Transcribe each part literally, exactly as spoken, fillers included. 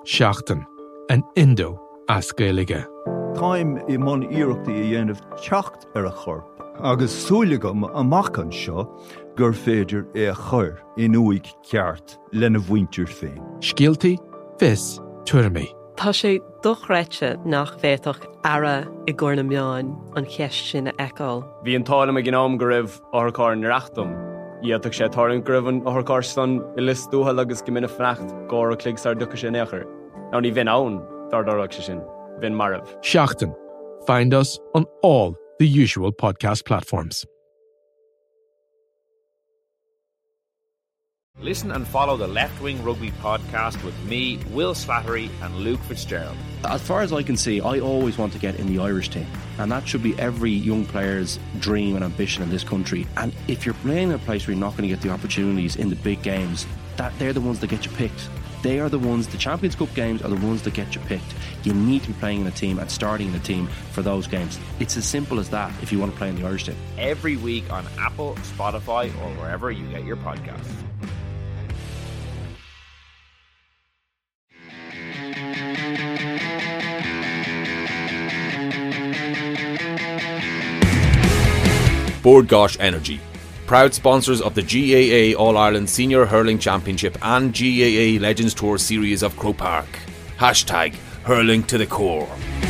Seachtain, an Indo as Gaeilge. Táim I mon iireachta I dhéanamh teacht ar a chorp, agus súlagam amachchan seo gur féidir é a chur in uig ceart lena bhaintear féin. Scialtaí, fis, tuirmí. Tá sé dochreite nach bhéadach ara I gcóir na meáin an cheist sin a eáil. Bhí an tálam a gnám go raibh áthacáir na reachtam. Íontach sé táirn go raibh an áthacáir san I lis dúthal agus go minic freacht gcóir a clig sar ducha sin éachar. Ná ní bhín ann dar darach sé sin. Vin Marav. Seachtain. Find us on all the usual podcast platforms. Listen and follow the Left Wing Rugby podcast with me, Will Slattery, and Luke Fitzgerald. As far as I can see, I always want to get in the Irish team. And that should be every young player's dream and ambition in this country. And if you're playing in a place where you're not going to get the opportunities in the big games, that they're the ones that get you picked. They are the ones, the Champions Cup games are the ones that get you picked. You need to be playing in a team and starting in a team for those games. It's as simple as that if you want to play in the Irish team. Every week on Apple, Spotify, or wherever you get your podcasts. Bord Gáis Energy, proud sponsors of the G A A All-Ireland Senior Hurling Championship and G A A Legends Tour Series of Croke Park. Hashtag hurling to the core.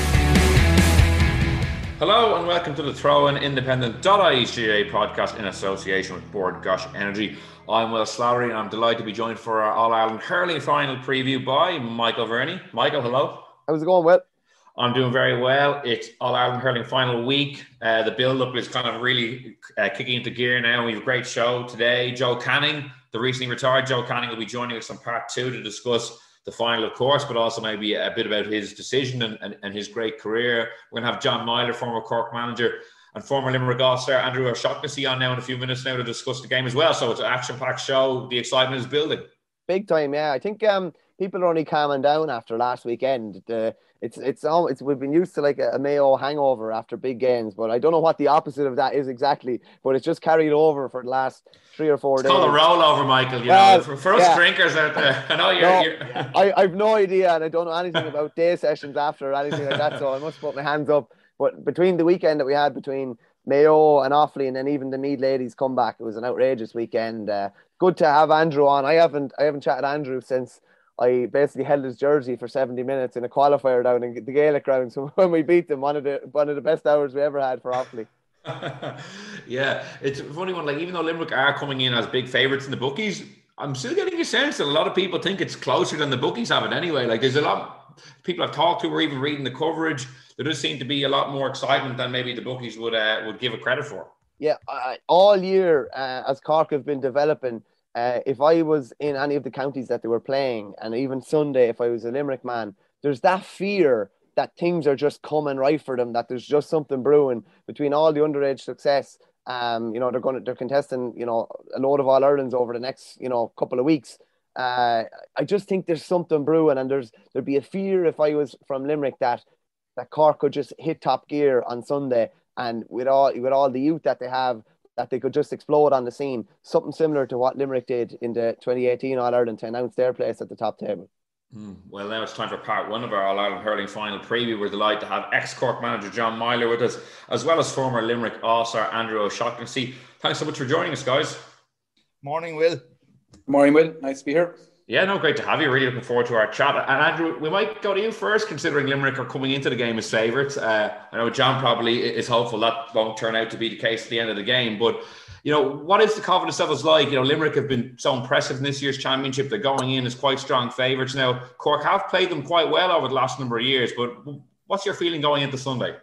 Hello and welcome to the Throw-In Independent dot I E's G A A podcast in association with Bord Gáis Energy. I'm Will Slattery and I'm delighted to be joined for our All-Ireland Hurling final preview by Michael Verney. Michael, hello. How's it going, Will? I'm doing very well. It's All-Ireland Hurling final week. Uh, the build-up is kind of really uh, kicking into gear now. We have a great show today. Joe Canning, the recently retired Joe Canning, will be joining us on part two to discuss the final, of course, but also maybe a bit about his decision and, and, and his great career. We're going to have John Myler, former Cork manager, and former Limerick All-Star Andrew O'Shaughnessy on now in a few minutes now to discuss the game as well. So it's an action-packed show. The excitement is building. Big time, yeah. I think um, people are only calming down after last weekend. The It's it's all it's we've been used to like a, a Mayo hangover after big games, but I don't know what the opposite of that is exactly. But it's just carried over for the last three or four it's days. It's called a rollover, Michael. You well, know, for, for us yeah. drinkers out there, I know you're. No, you're... I I've no idea, and I don't know anything about day sessions after or anything like that. So I must put my hands up. But between the weekend that we had between Mayo and Offaly, and then even the Meath ladies come back, it was an outrageous weekend. Uh, good to have Andrew on. I haven't I haven't chatted Andrew since I basically held his jersey for seventy minutes in a qualifier down in the Gaelic ground. So when we beat them, one of the one of the best hours we ever had for Offaly. Yeah, it's a funny one. Like, even though Limerick are coming in as big favourites in the bookies, I'm still getting a sense that a lot of people think it's closer than the bookies have it anyway. Like, there's a lot people I've talked to or even reading the coverage. There does seem to be a lot more excitement than maybe the bookies would uh, would give it credit for. Yeah, I, all year uh, as Cork have been developing. Uh, if I was in any of the counties that they were playing, and even Sunday, if I was a Limerick man, there's that fear that things are just coming right for them, that there's just something brewing between all the underage success. Um, you know, they're going to, they're contesting, you know, a load of All-Irelands over the next, you know, couple of weeks. Uh, I just think there's something brewing, and there's, there'd be a fear if I was from Limerick that, that Cork could just hit top gear on Sunday, and with all, with all the youth that they have, that they could just explode on the scene. Something similar to what Limerick did in the twenty eighteen All-Ireland to announce their place at the top table. Mm. Well, now it's time for part one of our All-Ireland Hurling final preview. We're delighted to have ex-Cork manager John Myler with us, as well as former Limerick All-Star Andrew O'Shaughnessy. Thanks so much for joining us, guys. Morning, Will. Morning, Will. Nice to be here. Yeah, no, great to have you. Really looking forward to our chat. And Andrew, we might go to you first, considering Limerick are coming into the game as favourites. Uh, I know John probably is hopeful that won't turn out to be the case at the end of the game. But, you know, what is the confidence levels like? You know, Limerick have been so impressive in this year's championship. They're going in as quite strong favourites. Now, Cork have played them quite well over the last number of years. But what's your feeling going into Sunday?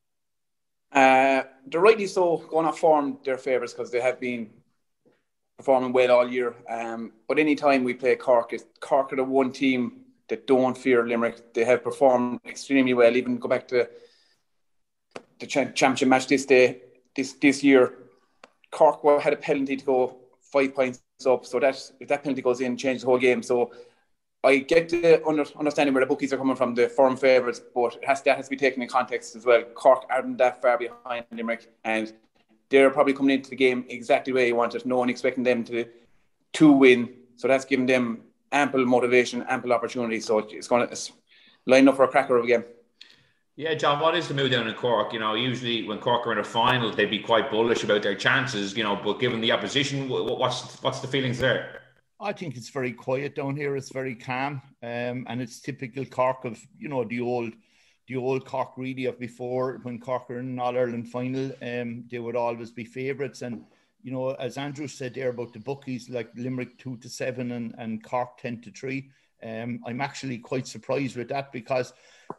Uh, they're rightly so going off form, they're favourites, because they have been performing well all year. Um, but any time we play Cork, Cork are the one team that don't fear Limerick. They have performed extremely well. Even go back to the championship match this day, this this year, Cork had a penalty to go five points up. So that if that penalty goes in, changes the whole game. So I get the under, understanding where the bookies are coming from, the firm favourites, but it has, that has to be taken in context as well. Cork aren't that far behind Limerick, and they're probably coming into the game exactly the way you want it. No one expecting them to to win. So that's given them ample motivation, ample opportunity. So it's going to line up for a cracker of a game. Yeah, John, what is the mood down in Cork? You know, usually when Cork are in a final, they'd be quite bullish about their chances, you know, but given the opposition, what's what's the feelings there? I think it's very quiet down here. It's very calm. Um, and it's typical Cork of, you know, the old the old Cork really of before, when Cork were in an All-Ireland final, um, they would always be favourites. And, you know, as Andrew said there about the bookies, like Limerick two to seven and, and Cork ten to three, um, I'm actually quite surprised with that, because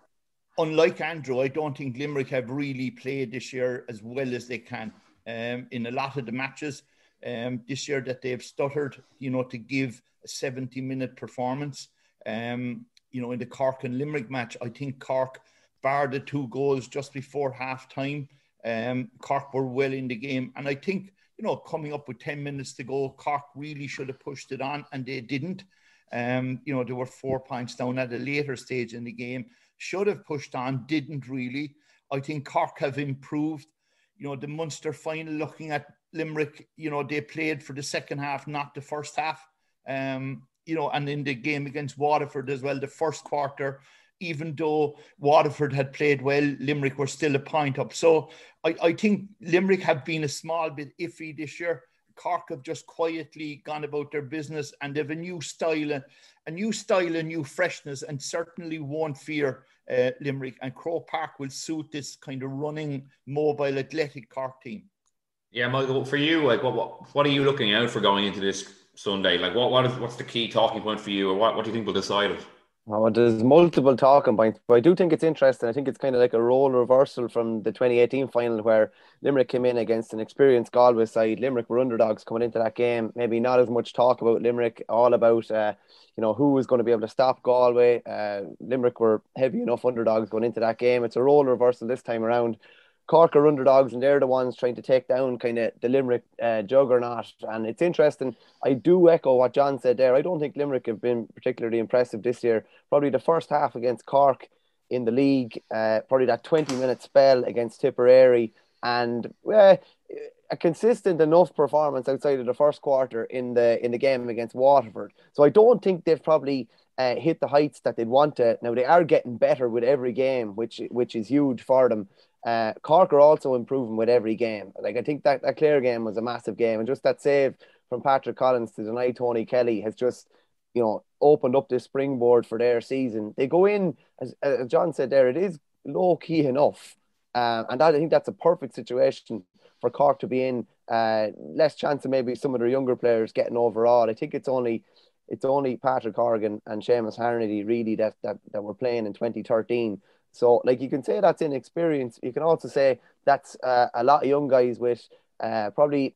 unlike Andrew, I don't think Limerick have really played this year as well as they can um, in a lot of the matches um, this year that they've stuttered, you know, to give a seventy-minute performance. Um, you know, in the Cork and Limerick match, I think Cork, bar the two goals just before half-time, um, Cork were well in the game. And I think, you know, coming up with ten minutes to go, Cork really should have pushed it on, and they didn't. Um, you know, they were four points down at a later stage in the game. Should have pushed on, didn't really. I think Cork have improved. You know, the Munster final, looking at Limerick, you know, they played for the second half, not the first half. Um, you know, and in the game against Waterford as well, the first quarter, even though Waterford had played well, Limerick were still a point up. So I, I think Limerick have been a small bit iffy this year. Cork have just quietly gone about their business, and they have a new style, a new style, a new freshness, and certainly won't fear uh, Limerick. And Croke Park will suit this kind of running, mobile, athletic Cork team. Yeah, Michael, for you, like, what what, what are you looking out for going into this Sunday? Like, what what is what's the key talking point for you, or what, what do you think will decide it? Oh, there's multiple talking points, but I do think it's interesting. I think it's kind of like a role reversal from the twenty eighteen final, where Limerick came in against an experienced Galway side. Limerick were underdogs coming into that game. Maybe not as much talk about Limerick, all about uh, you know, who was going to be able to stop Galway. Uh, Limerick were heavy enough underdogs going into that game. It's a role reversal this time around. Cork are underdogs, and they're the ones trying to take down kind of the Limerick uh, juggernaut. And it's interesting. I do echo what John said there. I don't think Limerick have been particularly impressive this year. Probably the first half against Cork in the league, uh, probably that twenty-minute spell against Tipperary, and uh, a consistent enough performance outside of the first quarter in the in the game against Waterford. So I don't think they've probably uh, hit the heights that they'd want to. Now, they are getting better with every game, which which is huge for them. Uh, Cork are also improving with every game. Like, I think that, that Clare game was a massive game, and just that save from Patrick Collins to deny Tony Kelly has just, you know, opened up this springboard for their season. They go in, as, as John said there, it is low key enough, uh, and that, I think that's a perfect situation for Cork to be in. Uh, less chance of maybe some of their younger players getting overall. I think it's only it's only Patrick Horgan and Seamus Harnedy really that that that were playing in twenty thirteen. So, like, you can say that's inexperience. You can also say that's uh, a lot of young guys with uh, probably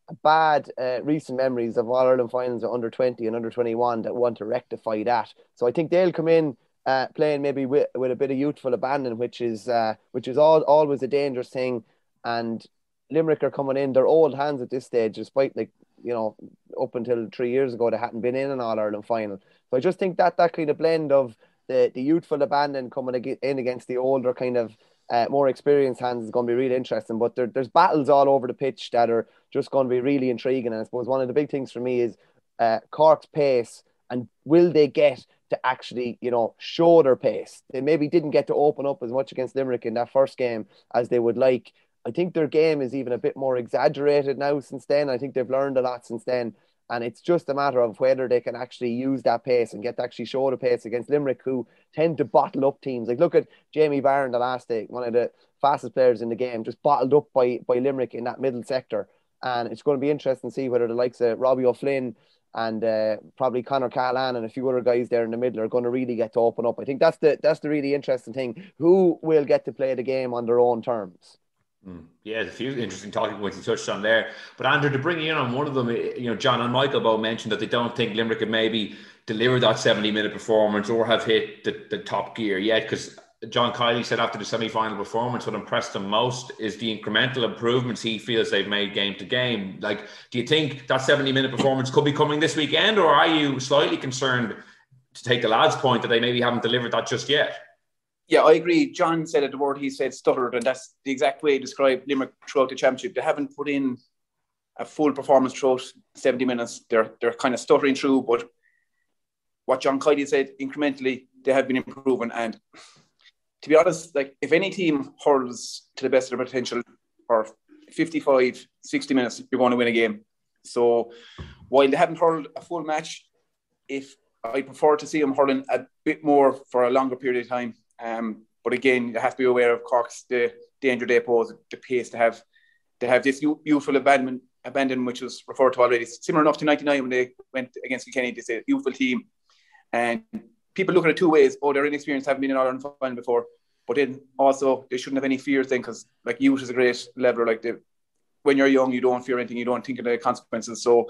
bad uh, recent memories of All-Ireland finals at under twenty and under twenty-one that want to rectify that. So I think they'll come in uh, playing maybe with, with a bit of youthful abandon, which is uh, which is all, always a dangerous thing. And Limerick are coming in, they're old hands at this stage, despite, like, you know, up until three years ago, they hadn't been in an All-Ireland final. So I just think that that kind of blend of The, the youthful abandon coming in against the older kind of uh, more experienced hands is going to be really interesting. But there, there's battles all over the pitch that are just going to be really intriguing. And I suppose one of the big things for me is uh, Cork's pace, and will they get to actually, you know, show their pace? They maybe didn't get to open up as much against Limerick in that first game as they would like. I think their game is even a bit more exaggerated now since then. I think they've learned a lot since then. And it's just a matter of whether they can actually use that pace and get to actually show the pace against Limerick, who tend to bottle up teams. Like, look at Jamie Barron the last day, one of the fastest players in the game, just bottled up by, by Limerick in that middle sector. And it's going to be interesting to see whether the likes of Robbie O'Flynn and uh, probably Conor Callahan and a few other guys there in the middle are going to really get to open up. I think that's the that's the really interesting thing. Who will get to play the game on their own terms? Mm. Yeah, there's a few interesting talking points you touched on there. But Andrew, to bring you in on one of them, you know, John and Michael both mentioned that they don't think Limerick can maybe deliver that seventy-minute performance or have hit the, the top gear yet, because John Kiley said after the semi-final performance, what impressed him most is the incremental improvements he feels they've made game to game. Like, do you think that seventy-minute performance could be coming this weekend, or are you slightly concerned, to take the lads' point, that they maybe haven't delivered that just yet? Yeah, I agree. John said it, the word he said, stuttered, and that's the exact way he described Limerick throughout the championship. They haven't put in a full performance throughout seventy minutes. They're they're kind of stuttering through, but what John Kiley said, incrementally, they have been improving. And to be honest, like if any team hurls to the best of their potential for fifty-five, sixty minutes, you're going to win a game. So while they haven't hurled a full match, if I prefer to see them hurling a bit more for a longer period of time. Um, but again, you have to be aware of Cork's the danger they pose, the pace to have. They have this youthful abandonment, abandon, which was referred to already. Similar enough to ninety-nine when they went against Kilkenny. They say youthful team, and people look at it two ways. Oh, they're inexperienced, haven't been in Ireland final before. But then also they shouldn't have any fear thing, because like youth is a great leveler. Like they, when you're young, you don't fear anything. You don't think of the consequences. So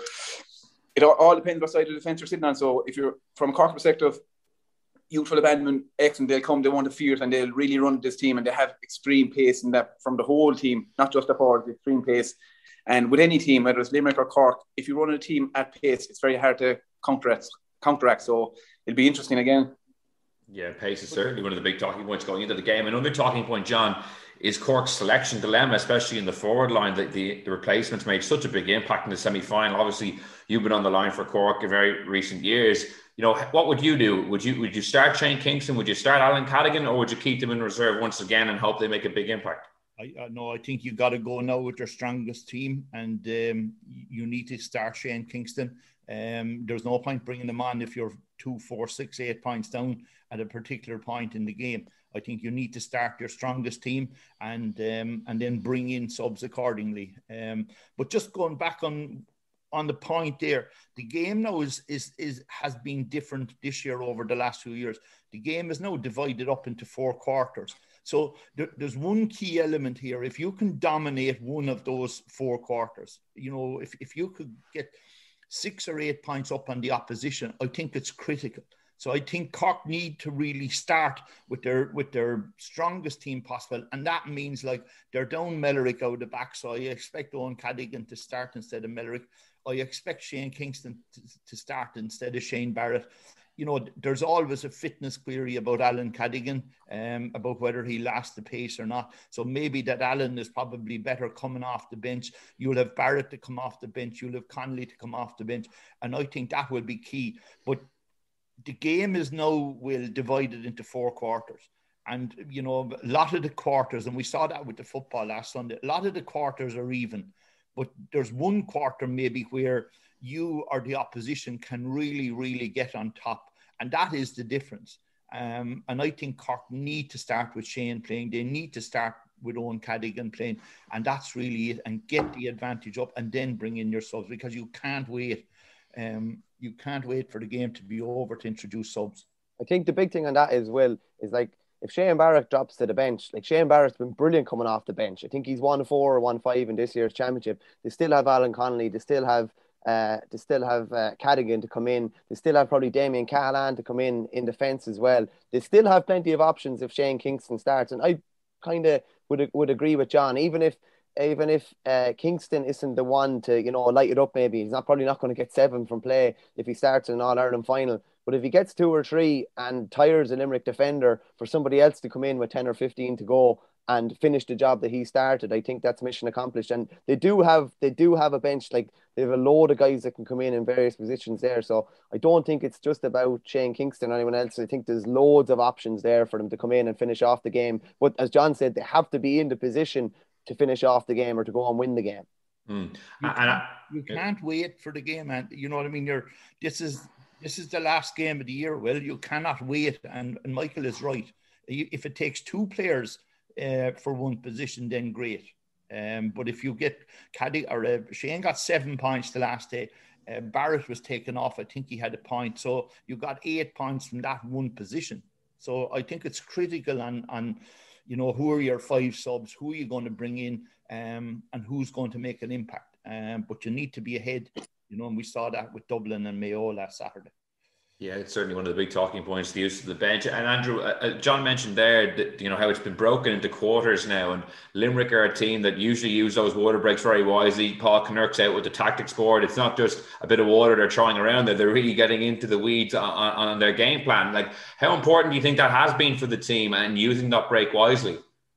it all, all depends what side of the fence you're sitting on. So if you're from a Cork perspective, youthful abandonment, excellent. They'll come, they want to fear it, and they'll really run this team, and they have extreme pace in that from the whole team, not just the forwards, extreme pace. And with any team, whether it's Limerick or Cork, if you run a team at pace, it's very hard to counteract. counteract. So it'll be interesting again. Yeah, pace is certainly one of the big talking points going into the game. Another talking point, John, is Cork's selection dilemma, especially in the forward line. That the, the replacements made such a big impact in the semi-final. Obviously, you've been on the line for Cork in very recent years. You know, what would you do? Would you would you start Shane Kingston? Would you start Alan Cadigan, or would you keep them in reserve once again and hope they make a big impact? I uh, no, I think you got to go now with your strongest team, and um, you need to start Shane Kingston. Um, there's no point bringing them on if you're two, four, six, eight points down at a particular point in the game. I think you need to start your strongest team and um, and then bring in subs accordingly. Um, but just going back on on the point there, the game now is is is has been different this year over the last few years. The game is now divided up into four quarters. So there, there's one key element here. If you can dominate one of those four quarters, you know, if, if you could get six or eight points up on the opposition, I think it's critical. So I think Cork need to really start with their with their strongest team possible. And that means like they're down Mellerick out the back. So I expect Owen Cadigan to start instead of Mellerick. I expect Shane Kingston to, to start instead of Shane Barrett. You know, there's always a fitness query about Alan Cadigan, um, about whether he lasts the pace or not. So maybe that Alan is probably better coming off the bench. You'll have Barrett to come off the bench. You'll have Connolly to come off the bench. And I think that will be key. But the game is now well divided into four quarters. And, you know, a lot of the quarters, and we saw that with the football last Sunday, a lot of the quarters are even. But there's one quarter maybe where you or the opposition can really, really get on top. And that is the difference. Um, and I think Cork need to start with Shane playing. They need to start with Owen Cadigan playing. And that's really it. And get the advantage up and then bring in your subs, because you can't wait. Um, you can't wait for the game to be over to introduce subs. I think the big thing on that as well is like, if Shane Barrett drops to the bench, like Shane Barrett's been brilliant coming off the bench. I think he's one four or one five in this year's championship. They still have Alan Connolly. They still have uh, they still have uh, Cadigan to come in. They still have probably Damien Callahan to come in in defence as well. They still have plenty of options if Shane Kingston starts. And I kind of would would agree with John. Even if even if uh, Kingston isn't the one to, you know, light it up, maybe he's not probably not going to get seven from play if he starts in an All-Ireland final. But if he gets two or three and tires a Limerick defender for somebody else to come in with ten or fifteen to go and finish the job that he started, I think that's mission accomplished. And they do have they do have a bench, like they have a load of guys that can come in in various positions there. So I don't think it's just about Shane Kingston or anyone else. I think there's loads of options there for them to come in and finish off the game. But as John said, they have to be in the position to finish off the game or to go and win the game. Mm. You, can't, you can't wait for the game, and you know what I mean. You're this is. This is the last game of the year. Well, you cannot wait. And, and Michael is right. If it takes two players uh, for one position, then great. Um, but if you get Caddy or uh, Shane got seven points the last day. Uh, Barrett was taken off. I think he had a point. So you got eight points from that one position. So I think it's critical on, on you know, who are your five subs? Who are you going to bring in? Um, and who's going to make an impact? Um, but you need to be ahead. You know, and we saw that with Dublin and Mayo last Saturday. Yeah, it's certainly one of the big talking points, the use of the bench. And Andrew, uh, John mentioned there that, you know, how it's been broken into quarters now. And Limerick are a team that usually use those water breaks very wisely. Paul Knirk's out with the tactics board. It's not just a bit of water they're throwing around there. They're really getting into the weeds on, on their game plan. Like, how important do you think that has been for the team and using that break wisely?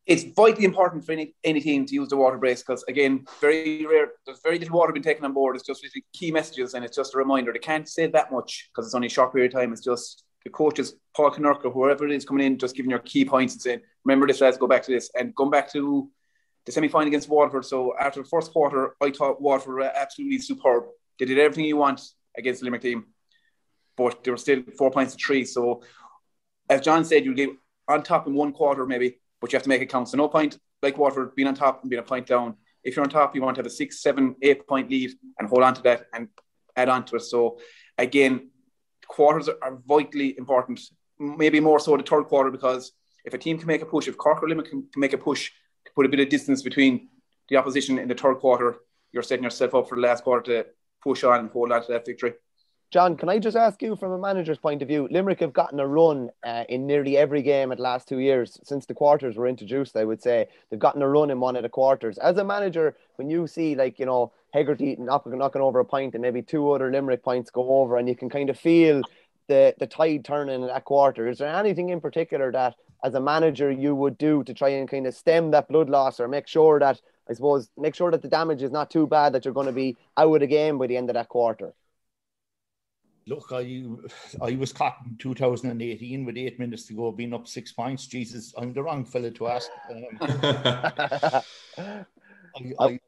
It's vitally important for any, any team to use the water brace because, again, very rare. There's very little water being taken on board. It's just really key messages, and it's just a reminder. They can't say that much because it's only a short period of time. It's just the coaches, Paul Kinnerk or whoever it is coming in, just giving your key points and saying, remember this, lads, go back to this. And going back to the semi-final against Waterford. So after the first quarter, I thought Waterford were absolutely superb. They did everything you want against the Limerick team, but they were still four points to three. So as John said, you get on top in one quarter maybe, but you have to make it count. So no point like Waterford being on top and being a point down. If you're on top, you want to have a six, seven, eight point lead and hold on to that and add on to it. So again, quarters are vitally important. Maybe more so the third quarter, because if a team can make a push, if Cork or Limerick can, can make a push to put a bit of distance between the opposition in the third quarter, you're setting yourself up for the last quarter to push on and hold on to that victory. John, can I just ask you from a manager's point of view, Limerick have gotten a run uh, in nearly every game at the last two years since the quarters were introduced, I would say. They've gotten a run in one of the quarters. As a manager, when you see, like, you know, Hegarty knocking, knocking over a point and maybe two other Limerick points go over and you can kind of feel the, the tide turning in that quarter, is there anything in particular that, as a manager, you would do to try and kind of stem that blood loss or make sure that, I suppose, make sure that the damage is not too bad that you're going to be out of the game by the end of that quarter? Look, I I was caught in two thousand eighteen with eight minutes to go, being up six points. Jesus, I'm the wrong fella to ask. Um, I, I,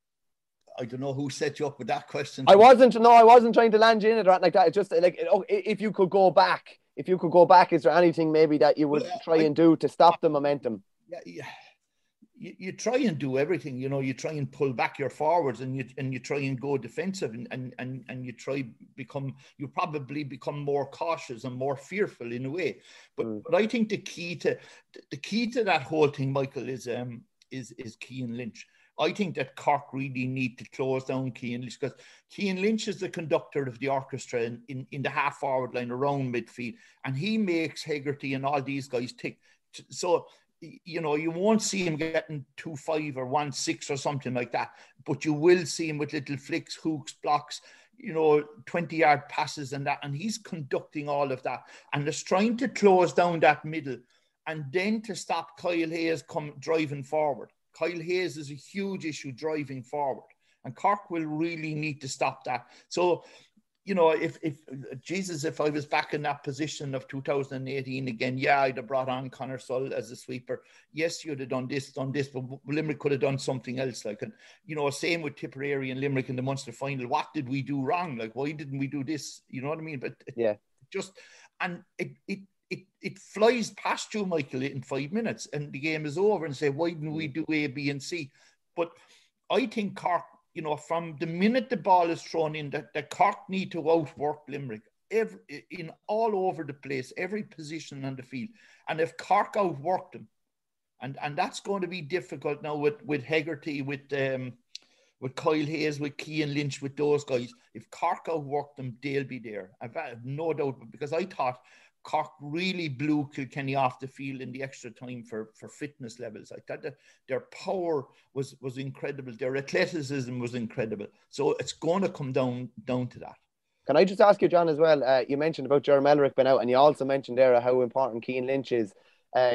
I don't know who set you up with that question. I wasn't, no, I wasn't trying to land you in it or anything like that. It's just like, if you could go back, if you could go back, is there anything maybe that you would try and do to stop the momentum? Yeah, yeah. You, you try and do everything, you know, you try and pull back your forwards and you and you try and go defensive and, and, and, and you try become, you probably become more cautious and more fearful in a way. But, mm. but I think the key to, the key to that whole thing, Michael, is, um, is, is Cian Lynch. I think that Cork really need to close down Cian Lynch, because Cian Lynch is the conductor of the orchestra in, in, in the half forward line around midfield, and he makes Hegarty and all these guys tick. So, you know, you won't see him getting two five or one six or something like that, but you will see him with little flicks, hooks, blocks, you know, twenty yard passes and that, and he's conducting all of that and just trying to close down that middle, and then to stop Kyle Hayes come driving forward. Kyle Hayes is a huge issue driving forward, and Cork will really need to stop that. So, you know, if, if Jesus, if I was back in that position of two thousand eighteen again, yeah, I'd have brought on Conor Sull as a sweeper. Yes, you'd have done this, done this, but Limerick could have done something else. Like, and, you know, same with Tipperary and Limerick in the Munster final. What did we do wrong? Like, why didn't we do this? You know what I mean? But yeah, just, and it, it, it, it flies past you, Michael, in five minutes and the game is over, and say, why didn't we do A, B, and C? But I think Cork, you know, from the minute the ball is thrown in, that the Cork need to outwork Limerick every, in all over the place, every position on the field. And if Cork outwork them, and, and that's going to be difficult now with, with Hegarty, with um, with Kyle Hayes, with Cian Lynch, with those guys. If Cork outwork them, they'll be there. I've had no doubt, because I thought Cork really blew Kilkenny off the field in the extra time for, for fitness levels. I thought that their power was, was incredible. Their athleticism was incredible. So it's going to come down down to that. Can I just ask you, John, as well? Uh, you mentioned about Jeremy Elric being out, and you also mentioned there how important Cian Lynch is. Uh,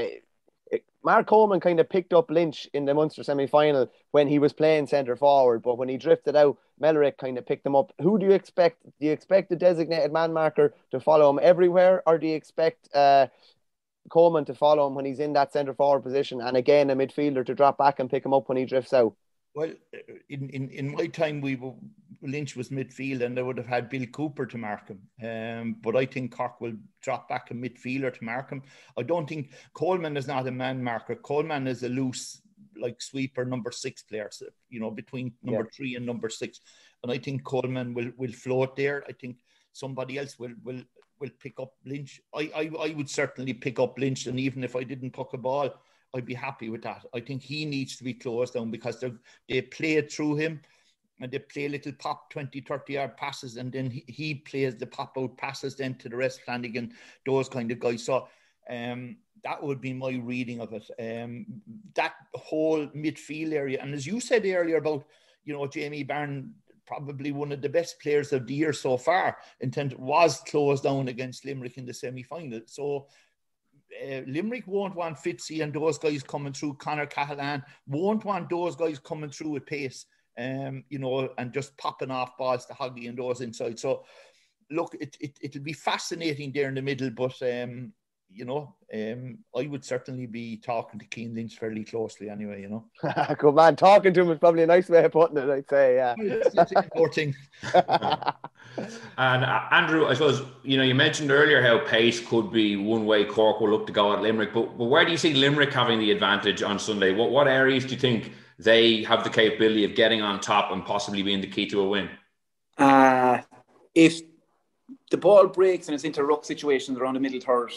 Mark Coleman kind of picked up Lynch in the Munster semi-final when he was playing centre forward, but when he drifted out, Melrick kind of picked him up. Who do you expect? Do you expect the designated man marker to follow him everywhere, or do you expect uh, Coleman to follow him when he's in that centre forward position, and again a midfielder to drop back and pick him up when he drifts out? Well, in, in, in my time, we were, Lynch was midfield, and they would have had Bill Cooper to mark him. Um, but I think Cork will drop back a midfielder to mark him. I don't think Coleman is not a man marker. Coleman is a loose, like, sweeper number six player, so, you know, between number yeah. three and number six. And I think Coleman will, will float there. I think somebody else will will will pick up Lynch. I, I, I would certainly pick up Lynch, and even if I didn't puck a ball, I'd be happy with that. I think he needs to be closed down, because they they play it through him, and they play little pop twenty, thirty yard passes, and then he, he plays the pop out passes then to the rest, Flanagan, those kind of guys. So um, that would be my reading of it. Um, that whole midfield area. And as you said earlier about, you know, Jamie Byrne, probably one of the best players of the year so far, intent was closed down against Limerick in the semi-final. So uh, Limerick won't want Fitzy and those guys coming through. Conor Cahalane won't want those guys coming through at pace, um, you know, and just popping off balls to Hoggy and those inside. So, look, it, it, it'll be fascinating there in the middle, but, um, you know, um, I would certainly be talking to Cian Lynch fairly closely anyway, you know. Good man, talking to him is probably a nice way of putting it, I'd say, yeah. It's, it's an important thing. And uh, Andrew, I suppose, you know, you mentioned earlier how pace could be one way Cork will look to go at Limerick, but, but where do you see Limerick having the advantage on Sunday? What, what areas do you think they have the capability of getting on top and possibly being the key to a win? Uh, if the ball breaks and it's into ruck situations around the middle third,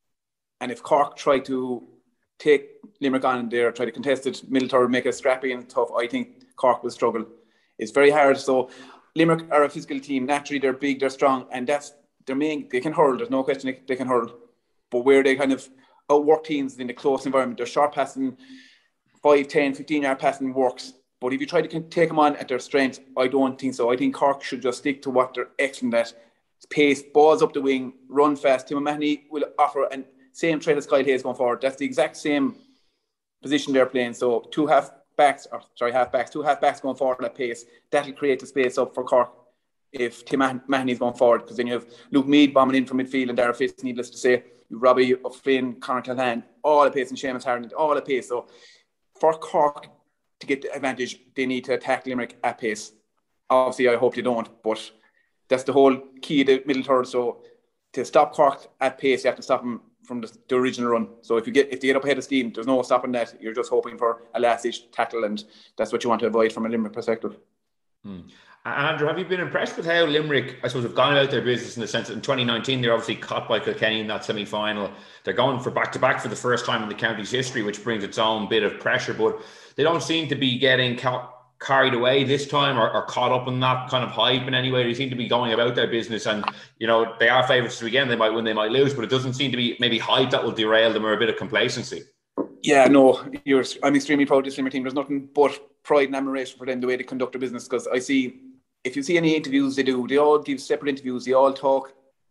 and if Cork try to take Limerick on there, try to contest it, middle third, make it scrappy and tough, I think Cork will struggle. It's very hard. So Limerick are a physical team. Naturally, they're big, they're strong, and that's their main. They can hurl. There's no question they, they can hurl. But where they kind of outwork teams in the close environment, their short passing, five, ten, fifteen yard passing works. But if you try to take them on at their strength, I don't think so. I think Cork should just stick to what they're excellent at. Pace, balls up the wing, run fast. Tim O'Mahony will offer and same trade as Kyle Hayes going forward. That's the exact same position they're playing. So two half backs, or sorry, half backs, two half backs going forward at pace. That'll create the space up for Cork if Tim Mahoney's going forward, because then you have Luke Meade bombing in from midfield and Dara Fitz, needless to say. You Robbie O'Flynn, Conor Callahan, all at pace, and Seamus Harland, all at pace. So for Cork to get the advantage, they need to attack Limerick at pace. Obviously, I hope they don't, but that's the whole key of the middle third. So to stop Cork at pace, you have to stop them from the, the original run. So if you get if they get up ahead of steam, there's no stopping that. You're just hoping for a last-ditch tackle, and that's what you want to avoid from a Limerick perspective. Hmm. Andrew, have you been impressed with how Limerick, I suppose, have gone about their business in the sense that in twenty nineteen they're obviously caught by Kilkenny in that semi-final. They're going for back-to-back for the first time in the county's history, which brings its own bit of pressure, but they don't seem to be getting ca- carried away this time or, or caught up in that kind of hype in any way. They seem to be going about their business, and you know they are favourites again. They might win, they might lose, but it doesn't seem to be maybe hype that will derail them or a bit of complacency. Yeah, no, you're, I'm extremely proud of this Limerick team. There's nothing but pride and admiration for them, the way they conduct their business, because I see, if you see any interviews they do, they all give separate interviews, they all talk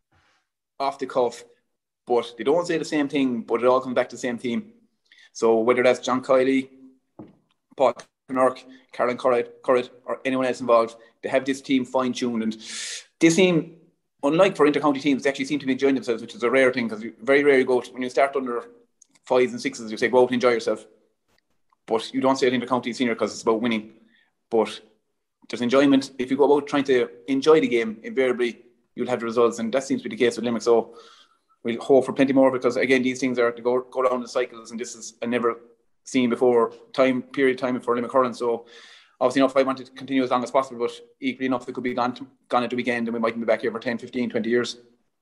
off the cuff, but they don't say the same thing, but it all comes back to the same theme. So whether that's John Kiley, Paul Knurk, Caroline Currid, or anyone else involved, they have this team fine-tuned, and they seem, unlike for inter-county teams, they actually seem to be enjoying themselves, which is a rare thing, because very rarely go to, when you start under fives and sixes, you say go out and enjoy yourself, but you don't say it inter-county senior because it's about winning. But there's enjoyment. If you go about trying to enjoy the game, invariably you'll have the results, and that seems to be the case with Limerick. So we'll hope for plenty more, because again, these things are to go go down the cycles, and this is a never seen before time period of time for Limerick hurling. So obviously enough, I want it to continue as long as possible, but equally enough, it could be gone, to, gone at the weekend, and we might be back here for ten, fifteen, twenty years.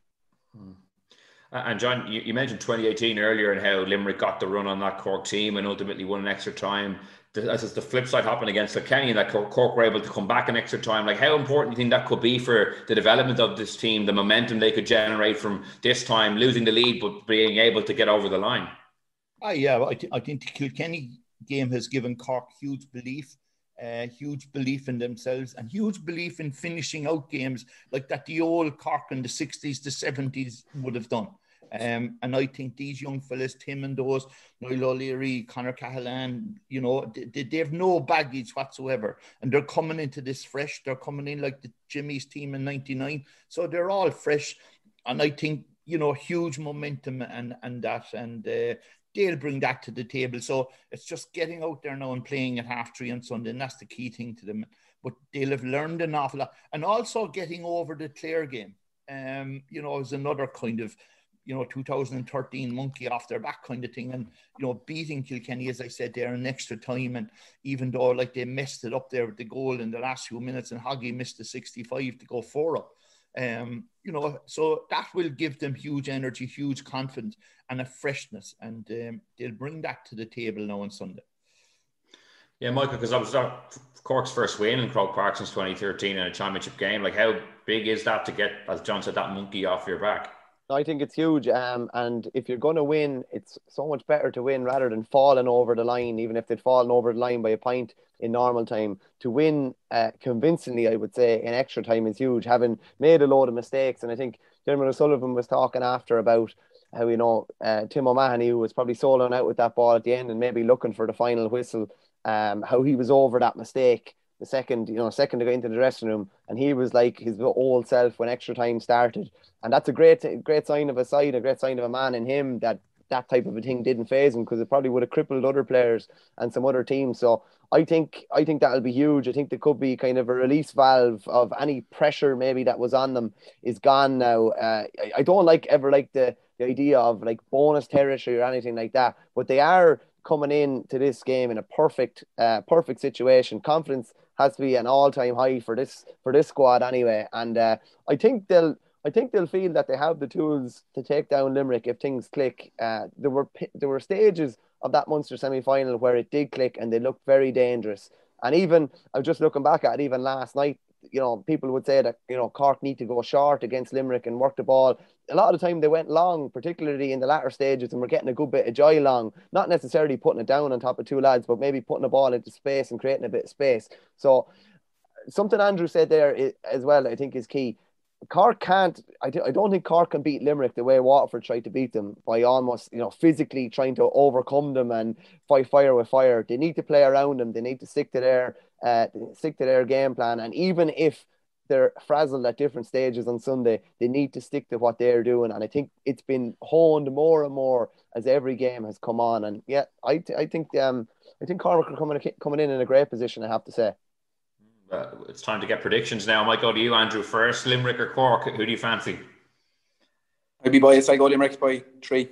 Hmm. And John, you, you mentioned twenty eighteen earlier and how Limerick got the run on that Cork team and ultimately won an extra time. As the flip side happened against Kilkenny, and that Cork were able to come back an extra time. Like, how important do you think that could be for the development of this team, the momentum they could generate from this time, losing the lead but being able to get over the line? Oh, yeah, I, th- I think the Kilkenny game has given Cork huge belief, uh, huge belief in themselves, and huge belief in finishing out games like that the old Cork in the sixties, the seventies would have done. Um, and I think these young fellas, Tim and those, Niall O'Leary, Conor Cahalane, you know, they, they have no baggage whatsoever. And they're coming into this fresh. They're coming in like the Jimmy's team in ninety-nine. So they're all fresh. And I think, you know, huge momentum and, and that. And uh, they'll bring that to the table. So it's just getting out there now and playing at half three on Sunday. And that's the key thing to them. But they'll have learned an awful lot. And also getting over the Clare game, um, you know, is another kind of, you know, two thousand thirteen monkey off their back kind of thing. And, you know, beating Kilkenny, as I said, there in extra time. And even though, like, they messed it up there with the goal in the last few minutes and Hoggy missed the sixty-five to go four up. Um, you know, so that will give them huge energy, huge confidence and a freshness. And um, they'll bring that to the table now on Sunday. Yeah, Michael, because I was that Cork's first win in Croke Park since twenty thirteen in a championship game. Like, how big is that to get, as John said, that monkey off your back? I think it's huge, um, and if you're going to win, it's so much better to win rather than falling over the line, even if they'd fallen over the line by a point in normal time. To win uh, convincingly, I would say, in extra time is huge, having made a load of mistakes. And I think Dermot O'Sullivan was talking after about how you know uh, Tim O'Mahony, who was probably soloing out with that ball at the end and maybe looking for the final whistle, um, how he was over that mistake the second, you know, second to go into the dressing room, and he was like his old self when extra time started. And that's a great, great sign of a side, a great sign of a man in him, that that type of a thing didn't phase him, because it probably would have crippled other players and some other teams. So I think I think that'll be huge. I think there could be kind of a release valve of any pressure maybe that was on them is gone now. Uh, I, I don't like ever like the, the idea of like bonus territory or anything like that, but they are coming in to this game in a perfect, uh, perfect situation. Confidence has to be an all-time high for this for this squad anyway, and uh, I think they'll I think they'll feel that they have the tools to take down Limerick if things click. Uh, there were there were stages of that Munster semi-final where it did click and they looked very dangerous. And even I was just looking back at it, even last night, you know, people would say that, you know, Cork need to go short against Limerick and work the ball. A lot of the time they went long, particularly in the latter stages, and we're getting a good bit of joy long, not necessarily putting it down on top of two lads, but maybe putting the ball into space and creating a bit of space. So something Andrew said there is, as well, I think is key. Cork can't, I, I don't think Cork can beat Limerick the way Waterford tried to beat them, by almost, you know, physically trying to overcome them and fight fire with fire. They need to play around them. They need to stick to their, uh, stick to their game plan. And even if they're frazzled at different stages on Sunday, they need to stick to what they're doing. And I think it's been honed more and more as every game has come on. And yeah, I, th- I think, um, I think Cork are coming, coming in in a great position, I have to say. Uh, it's time to get predictions now. I might go to you, Andrew, first. Limerick or Cork? Who do you fancy? I'd be biased. I go Limerick by three.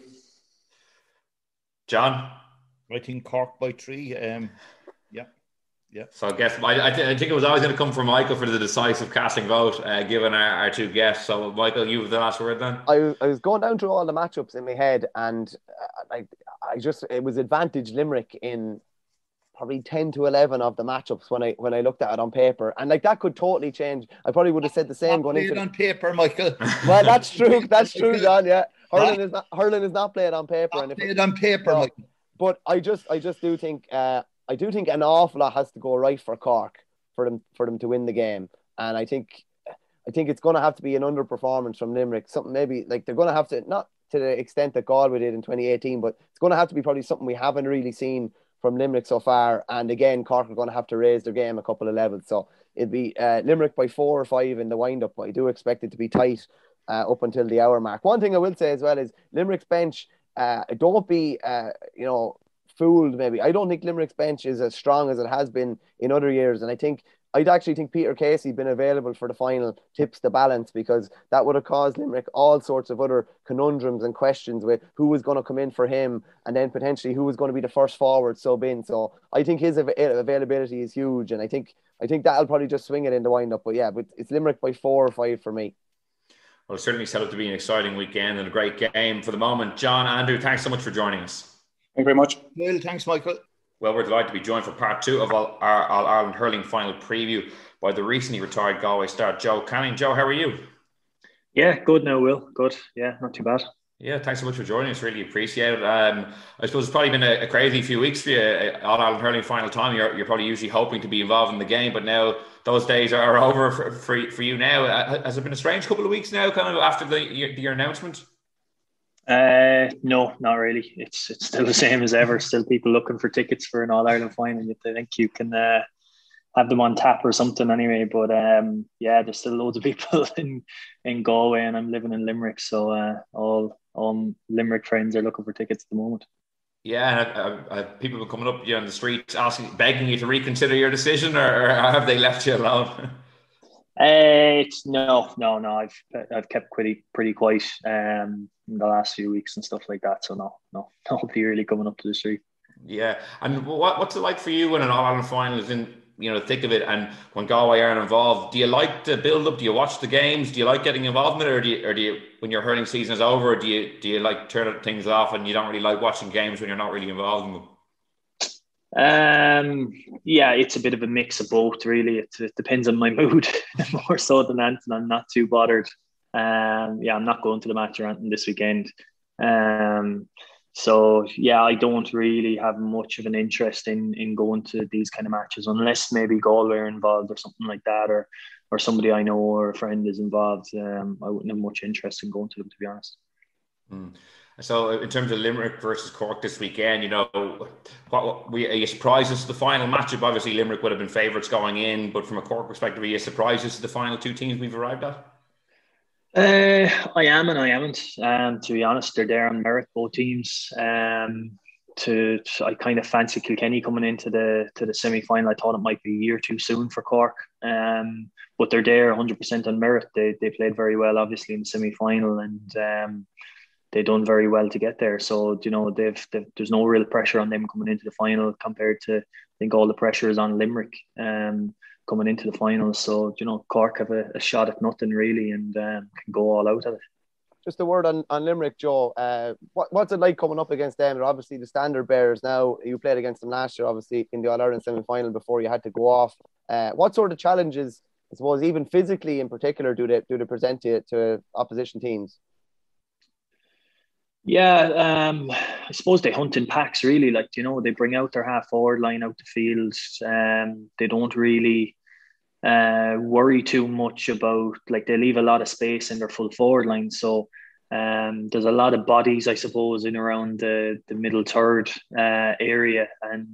John? I think Cork by three. Um, yeah. Yeah. So I guess I, I, th- I think it was always going to come from Michael for the decisive casting vote, uh, given our, our two guests. So, Michael, you have the last word then. I, I was going down through all the matchups in my head, and uh, I, I just it was advantage Limerick in probably ten to eleven of the matchups when I when I looked at it on paper, and like that could totally change. I probably would have said the same not going into on paper, Michael. Well, that's true. That's true, John. Yeah, hurling is not hurling is not played on paper. Not and if played it, on paper, no, Michael. But I just I just do think uh, I do think an awful lot has to go right for Cork for them for them to win the game, and I think I think it's going to have to be an underperformance from Limerick. Something maybe like they're going to have to, not to the extent that Galway did in twenty eighteen, but it's going to have to be probably something we haven't really seen from Limerick so far. And again, Cork are going to have to raise their game a couple of levels. So it'd be uh, Limerick by four or five in the wind-up. But I do expect it to be tight uh, up until the hour mark. One thing I will say as well is Limerick's bench, uh, don't be, uh, you know, fooled maybe. I don't think Limerick's bench is as strong as it has been in other years. And I think I'd actually think Peter Casey being available for the final tips the balance, because that would have caused Limerick all sorts of other conundrums and questions with who was going to come in for him, and then potentially who was going to be the first forward sub in. So I think his av- availability is huge, and I think I think that'll probably just swing it in the wind up. But yeah, but it's Limerick by four or five for me. Well, it's certainly set up to be an exciting weekend and a great game for the moment. John, Andrew, thanks so much for joining us. Thank you very much. Well, thanks, Michael. Well, we're delighted to be joined for part two of our, our, our Ireland hurling final preview by the recently retired Galway star, Joe Canning. Joe, how are you? Yeah, good now, Will. Good. Yeah, not too bad. Yeah, thanks so much for joining us. Really appreciate it. Um, I suppose it's probably been a, a crazy few weeks for you. All Ireland hurling final time, you're, you're probably usually hoping to be involved in the game, but now those days are over for, for, for you now. Uh, has it been a strange couple of weeks now, kind of after the your, your announcement? Uh, no, not really. It's it's still the same as ever. Still people looking for tickets for an All Ireland final. I think you can uh, have them on tap or something anyway. But um, yeah, there's still loads of people in, in Galway, and I'm living in Limerick, so uh, all all Limerick friends are looking for tickets at the moment. Yeah, have, have people been coming up you on the street asking, begging you to reconsider your decision, or, or have they left you alone? Uh, it's no, no, no. I've I've kept pretty pretty quiet um in the last few weeks and stuff like that. So no, no, nobody really coming up to the street. Yeah, and what what's it like for you when an All Ireland final is in, you know, the thick of it, and when Galway aren't involved? Do you like the build up? Do you watch the games? Do you like getting involved in it, or do you, or do you, when your hurling season is over, do you do you like turn things off and you don't really like watching games when you're not really involved in them? Um, yeah, it's a bit of a mix of both, really. It, it depends on my mood more so than anything. I'm not too bothered. Um, yeah, I'm not going to the match or anything this weekend. Um, so yeah, I don't really have much of an interest in in going to these kind of matches unless maybe Galway are involved or something like that, or or somebody I know or a friend is involved. Um, I wouldn't have much interest in going to them, to be honest. Mm. So, in terms of Limerick versus Cork this weekend, you know, what, what we, are you surprised as to the final matchup? Obviously, Limerick would have been favourites going in, but from a Cork perspective, are you surprised as to the final two teams we've arrived at? Uh, I am and I haven't. Um, to be honest, they're there on merit, both teams. Um, to, to I kind of fancy Kilkenny coming into the to the semi final. I thought it might be a year too soon for Cork. Um, but they're there one hundred percent on merit. They they played very well, obviously, in the semi final, and um. They done very well to get there. So, you know, they've, they've there's no real pressure on them coming into the final compared to, I think all the pressure is on Limerick um, coming into the final. So, you know, Cork have a, a shot at nothing really and um, can go all out at it. Just a word on, on Limerick, Joe. Uh, what, what's it like coming up against them? They're obviously the standard bearers now. You played against them last year, obviously, in the All-Ireland semi-final before you had to go off. Uh, what sort of challenges, I suppose, even physically in particular, do they, do they present to, to opposition teams? Yeah, um, I suppose they hunt in packs, really. Like, you know, they bring out their half forward line out the field. Um, they don't really uh, worry too much about, like, they leave a lot of space in their full forward line. So um, there's a lot of bodies, I suppose, in around the, the middle third uh, area. And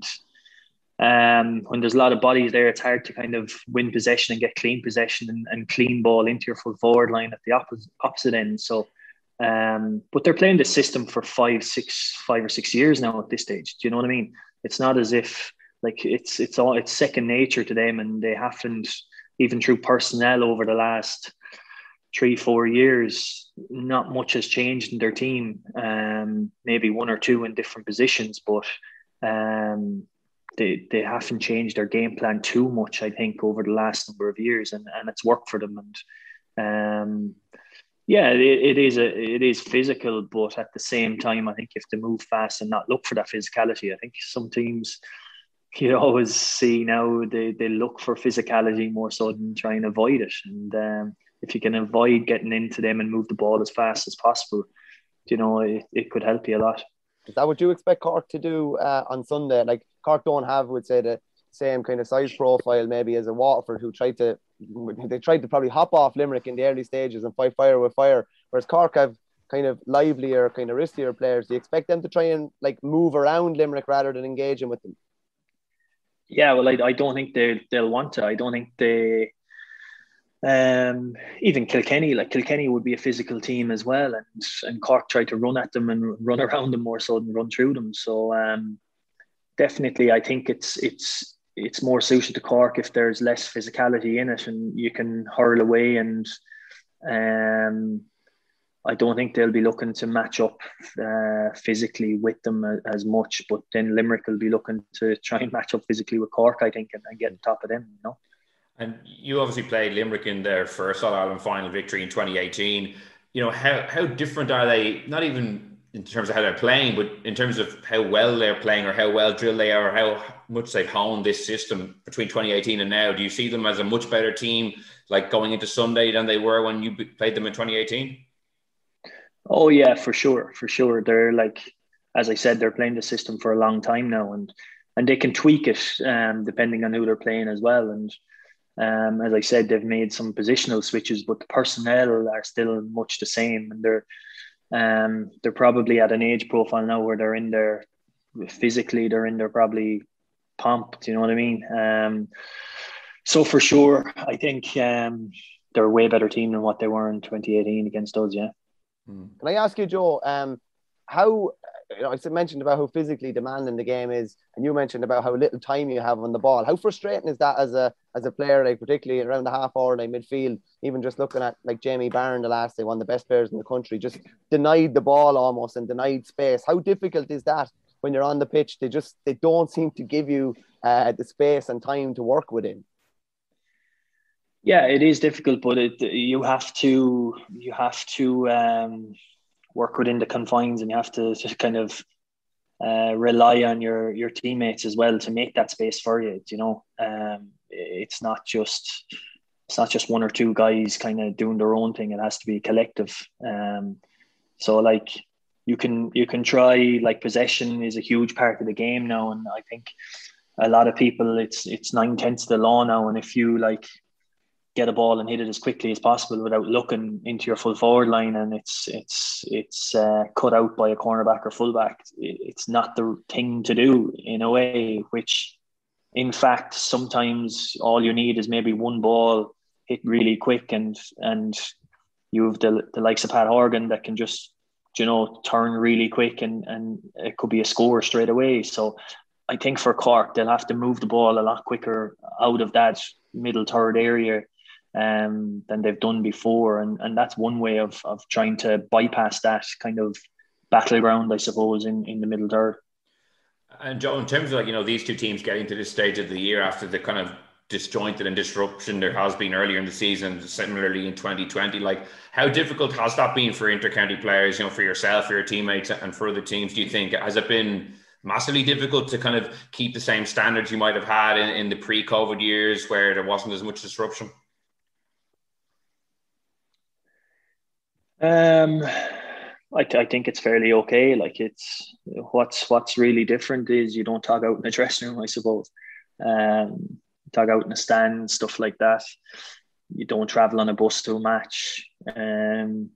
um, when there's a lot of bodies there, it's hard to kind of win possession and get clean possession and, and clean ball into your full forward line at the opposite, opposite end. So Um, but they're playing the system for five, six, five or six years now at this stage. Do you know what I mean? It's not as if like it's it's all it's second nature to them, and they haven't, even through personnel over the last three, four years, not much has changed in their team. Um, maybe one or two in different positions, but um, they they haven't changed their game plan too much, I think, over the last number of years, and and it's worked for them. And um. Yeah, it, it is a it is physical, but at the same time, I think you have to move fast and not look for that physicality. I think some teams, you always see now they, they look for physicality more so than try and avoid it. And um, if you can avoid getting into them and move the ball as fast as possible, you know, it, it could help you a lot. Is that what you expect Cork to do uh, on Sunday? Like, Cork don't have, would say, the same kind of size profile maybe as a Waterford, who tried to they tried to probably hop off Limerick in the early stages and fight fire with fire, whereas Cork have kind of livelier, kind of riskier players. Do you expect them to try and like move around Limerick rather than engaging with them? Yeah, well, I, I don't think they they'll want to. I don't think they um even Kilkenny, like Kilkenny would be a physical team as well, and and Cork tried to run at them and run around them more so than run through them. So um definitely I think it's it's it's more suited to Cork if there's less physicality in it and you can hurl away. And um, I don't think they'll be looking to match up uh, physically with them as much. But then Limerick will be looking to try and match up physically with Cork, I think, and, and get on top of them, you know. And you obviously played Limerick in their first All-Ireland final victory in twenty eighteen. You know, how how different are they, not even in terms of how they're playing, but in terms of how well they're playing or how well drilled they are, or how much they've honed this system between twenty eighteen and now? Do you see them as a much better team, like going into Sunday, than they were when you played them in twenty eighteen? Oh yeah, for sure, for sure. They're like, as I said, they're playing the system for a long time now, and and they can tweak it um, depending on who they're playing as well. And um, as I said, they've made some positional switches, but the personnel are still much the same, and they're Um, they're probably at an age profile now where they're in their physically, they're in their probably pomp. Do you know what I mean? Um, so for sure, I think um, they're a way better team than what they were in twenty eighteen against us. Yeah. Can I ask you, Joe? Um, how you know, I mentioned about how physically demanding the game is, and you mentioned about how little time you have on the ball. How frustrating is that as a as a player, like particularly around the half hour line midfield? Even just looking at like Jamie Barron the last day, one of the best players in the country, just denied the ball almost and denied space. How difficult is that when you're on the pitch? They just they don't seem to give you uh, the space and time to work within. Yeah, it is difficult, but it you have to you have to um, work within the confines, and you have to just kind of uh, rely on your your teammates as well to make that space for you. You know, um, it's not just it's not just one or two guys kind of doing their own thing. It has to be collective. Um, so like you can you can try, like possession is a huge part of the game now, and I think a lot of people it's it's nine tenths of the law now, and if you like. get a ball and hit it as quickly as possible without looking into your full forward line, and it's it's it's uh, cut out by a cornerback or fullback. It's not the thing to do in a way, which in fact sometimes all you need is maybe one ball hit really quick, and and you have the, the likes of Pat Horgan that can just, you know, turn really quick, and and it could be a score straight away. So I think for Cork, they'll have to move the ball a lot quicker out of that middle third area um, than they've done before. And, and that's one way of, of trying to bypass that kind of battleground, I suppose, in, in the middle third. And Joe, in terms of, like, you know, these two teams getting to this stage of the year after the kind of disjointed and disruption there has been earlier in the season, similarly in twenty twenty, like, how difficult has that been for inter-county players, you know, for yourself, for your teammates, and for other teams? Do you think, has it been massively difficult to kind of keep the same standards you might have had in, in the pre-COVID years where there wasn't as much disruption? Um, I, th- I think it's fairly okay. Like, it's what's what's really different is you don't talk out in the dressing room, I suppose. Um, talk out in the stand, stuff like that. You don't travel on a bus to a match. Um,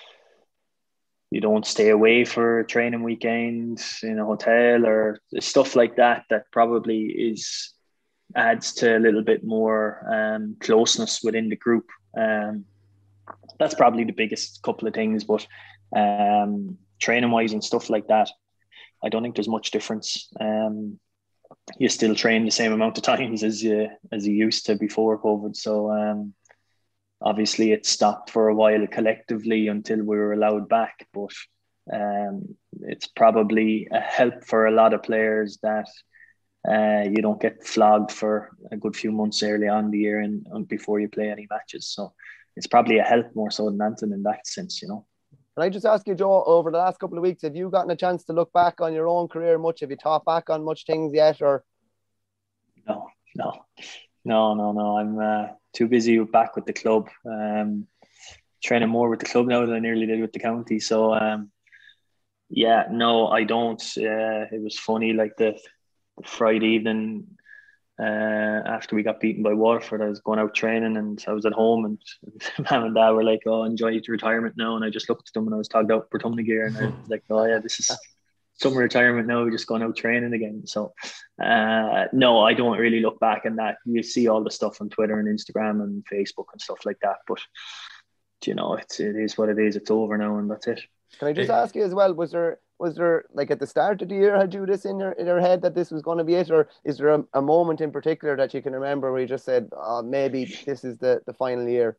you don't stay away for a training weekend in a hotel or stuff like that. That probably is adds to a little bit more um, closeness within the group. Um, that's probably the biggest couple of things. But um, training wise and stuff like that, I don't think there's much difference. Um, you still train the same amount of times as you as you used to before COVID. So um, obviously it stopped for a while collectively until we were allowed back. But um, it's probably a help for a lot of players that uh, you don't get flogged for a good few months early on in the year and, and before you play any matches. So it's probably a help more so than anything in that sense, you know. Can I just ask you, Joe, over the last couple of weeks, have you gotten a chance to look back on your own career much? Have you thought back on much things yet? Or no, no, no, no, no. I'm uh, too busy back with the club, um, training more with the club now than I nearly did with the county. So, um, yeah, no, I don't. Uh, it was funny, like the, the Friday evening uh, after we got beaten by Waterford, I was going out training and I was at home, and mum and dad were like, "Oh, enjoy your retirement now." And I just looked at them and I was tagged out for Tumney gear, and I was like, "Oh yeah, this is summer retirement now. We're just going out training again." So uh, no, I don't really look back on that. You see all the stuff on Twitter and Instagram and Facebook and stuff like that, but you know, it's it is what it is. It's over now, and that's it. Can I just ask you as well, was there was there like at the start of the year, had you this in your in your head that this was going to be it, or is there a, a moment in particular that you can remember where you just said, oh, maybe this is the, the final year?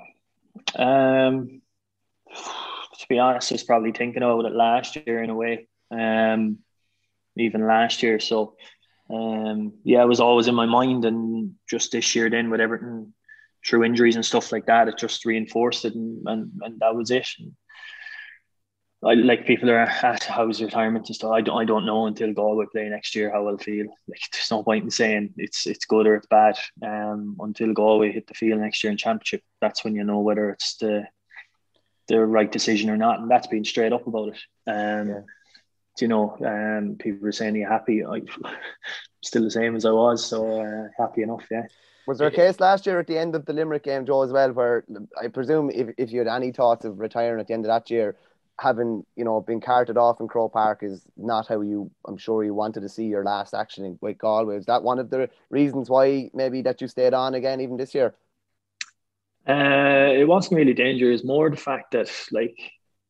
Um, to be honest, I was probably thinking about it last year in a way, um, even last year. So um, yeah, it was always in my mind, and just this year then with everything through injuries and stuff like that, it just reinforced it, and and, and that was it. And I like people are at how's retirement and stuff. I don't I don't know until Galway play next year how I'll feel. Like, there's no point in saying it's it's good or it's bad. Um, until Galway hit the field next year in Championship, that's when you know whether it's the the right decision or not. And that's being straight up about it. Um, yeah. You know, um, people were saying, "Are you happy?" I'm still the same as I was, so uh, happy enough. Yeah. Was there a case last year at the end of the Limerick game, Joe, as well, where I presume if if you had any thoughts of retiring at the end of that year, having, you know, been carted off in Croke Park is not how you, I'm sure you wanted to see your last action in with Galway. Is that one of the reasons why maybe that you stayed on again even this year? Uh, it wasn't really dangerous. More the fact that, like,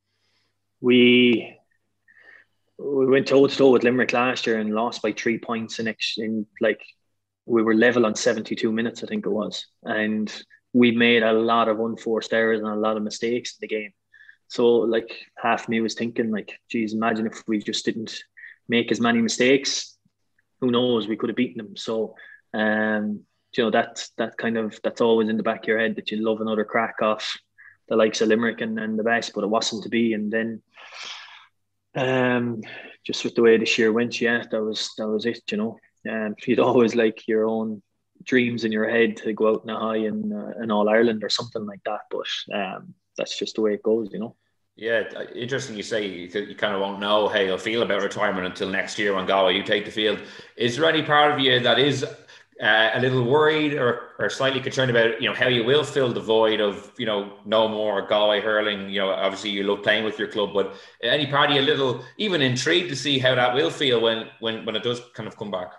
we we went toe to toe with Limerick last year and lost by three points in, in like we were level on seventy-two minutes, I think it was, and we made a lot of unforced errors and a lot of mistakes in the game. So, like, half me was thinking, like, geez, imagine if we just didn't make as many mistakes. Who knows? We could have beaten them. So, um, you know, that that kind of that's always in the back of your head, that you love another crack off the likes of Limerick and, and the best, but it wasn't to be. And then, um, just with the way this year went, yeah, that was that was it. You know, and um, you'd always like your own dreams in your head to go out in a high in uh, in All Ireland or something like that, but um. That's just the way it goes, you know. Yeah, interesting you say you, you kind of won't know how you'll feel about retirement until next year when Galway you take the field. Is there any part of you that is uh, a little worried or, or slightly concerned about, you know, how you will fill the void of, you know, no more Galway hurling? You know, obviously you love playing with your club, but any party a little even intrigued to see how that will feel when when when it does kind of come back?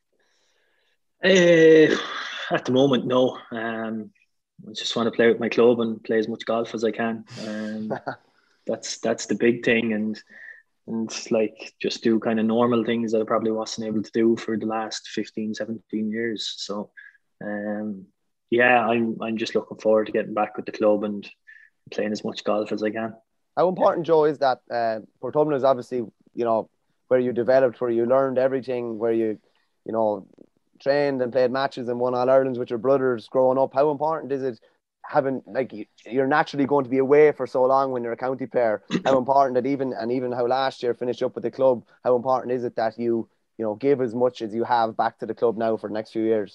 Uh, at the moment, no. Um, I just want to play with my club and play as much golf as I can. Um, that's that's the big thing, and and like just do kind of normal things that I probably wasn't able to do for the last fifteen, seventeen years. So, um, yeah, I'm I'm just looking forward to getting back with the club and playing as much golf as I can. How important, Joe, is that? Uh, Portumna is obviously, you know, where you developed, where you learned everything, where you, you know, trained and played matches and won All Irelands with your brothers growing up. How important is it having, like, you're naturally going to be away for so long when you're a county player? How important that even, and even how last year finished up with the club, how important is it that you, you know, give as much as you have back to the club now for the next few years?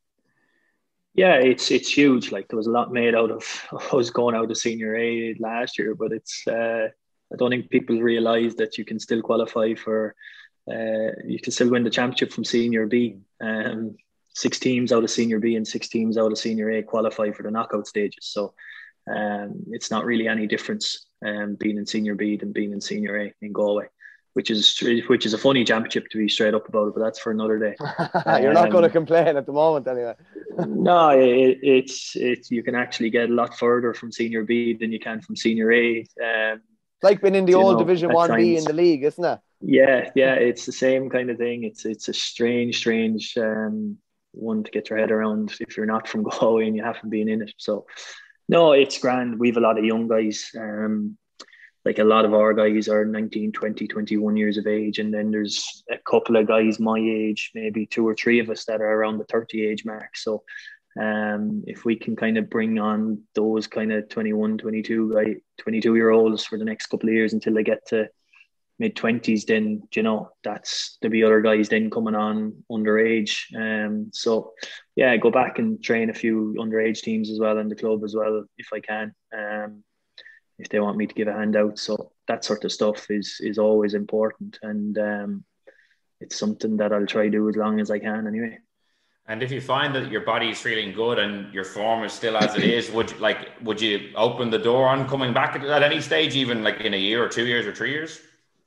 Yeah, it's it's huge. Like, there was a lot made out of us going out of senior A last year, but it's uh, I don't think people realise that you can still qualify for uh, you can still win the championship from senior B. Um, six teams out of senior B and six teams out of senior A qualify for the knockout stages. So um, it's not really any difference um, being in senior B than being in senior A in Galway, which is which is a funny championship, to be straight up about it, but that's for another day. You're um, not going to complain at the moment anyway. No, it, it's it's you can actually get a lot further from senior B than you can from senior A. Um, it's like being in the old know, Division one B in the league, isn't it? Yeah, yeah, it's the same kind of thing. It's it's a strange, strange um, one to get your head around if you're not from Galway and you haven't been in it. So, no, it's grand. We have a lot of young guys. Um, like a lot of our guys are nineteen, twenty, twenty-one years of age. And then there's a couple of guys my age, maybe two or three of us that are around the thirty age mark. So um, if we can kind of bring on those kind of twenty-one, twenty-two, guy, twenty-two year olds for the next couple of years until they get to mid twenties, then, you know, that's there'll be other guys then coming on underage. Um, so yeah, go back and train a few underage teams as well in the club as well, if I can. Um, if they want me to give a hand out. So that sort of stuff is is always important, and um, it's something that I'll try to do as long as I can anyway. And if you find that your body is feeling good and your form is still as it is, would like would you open the door on coming back at, at any stage, even like in a year or two years or three years?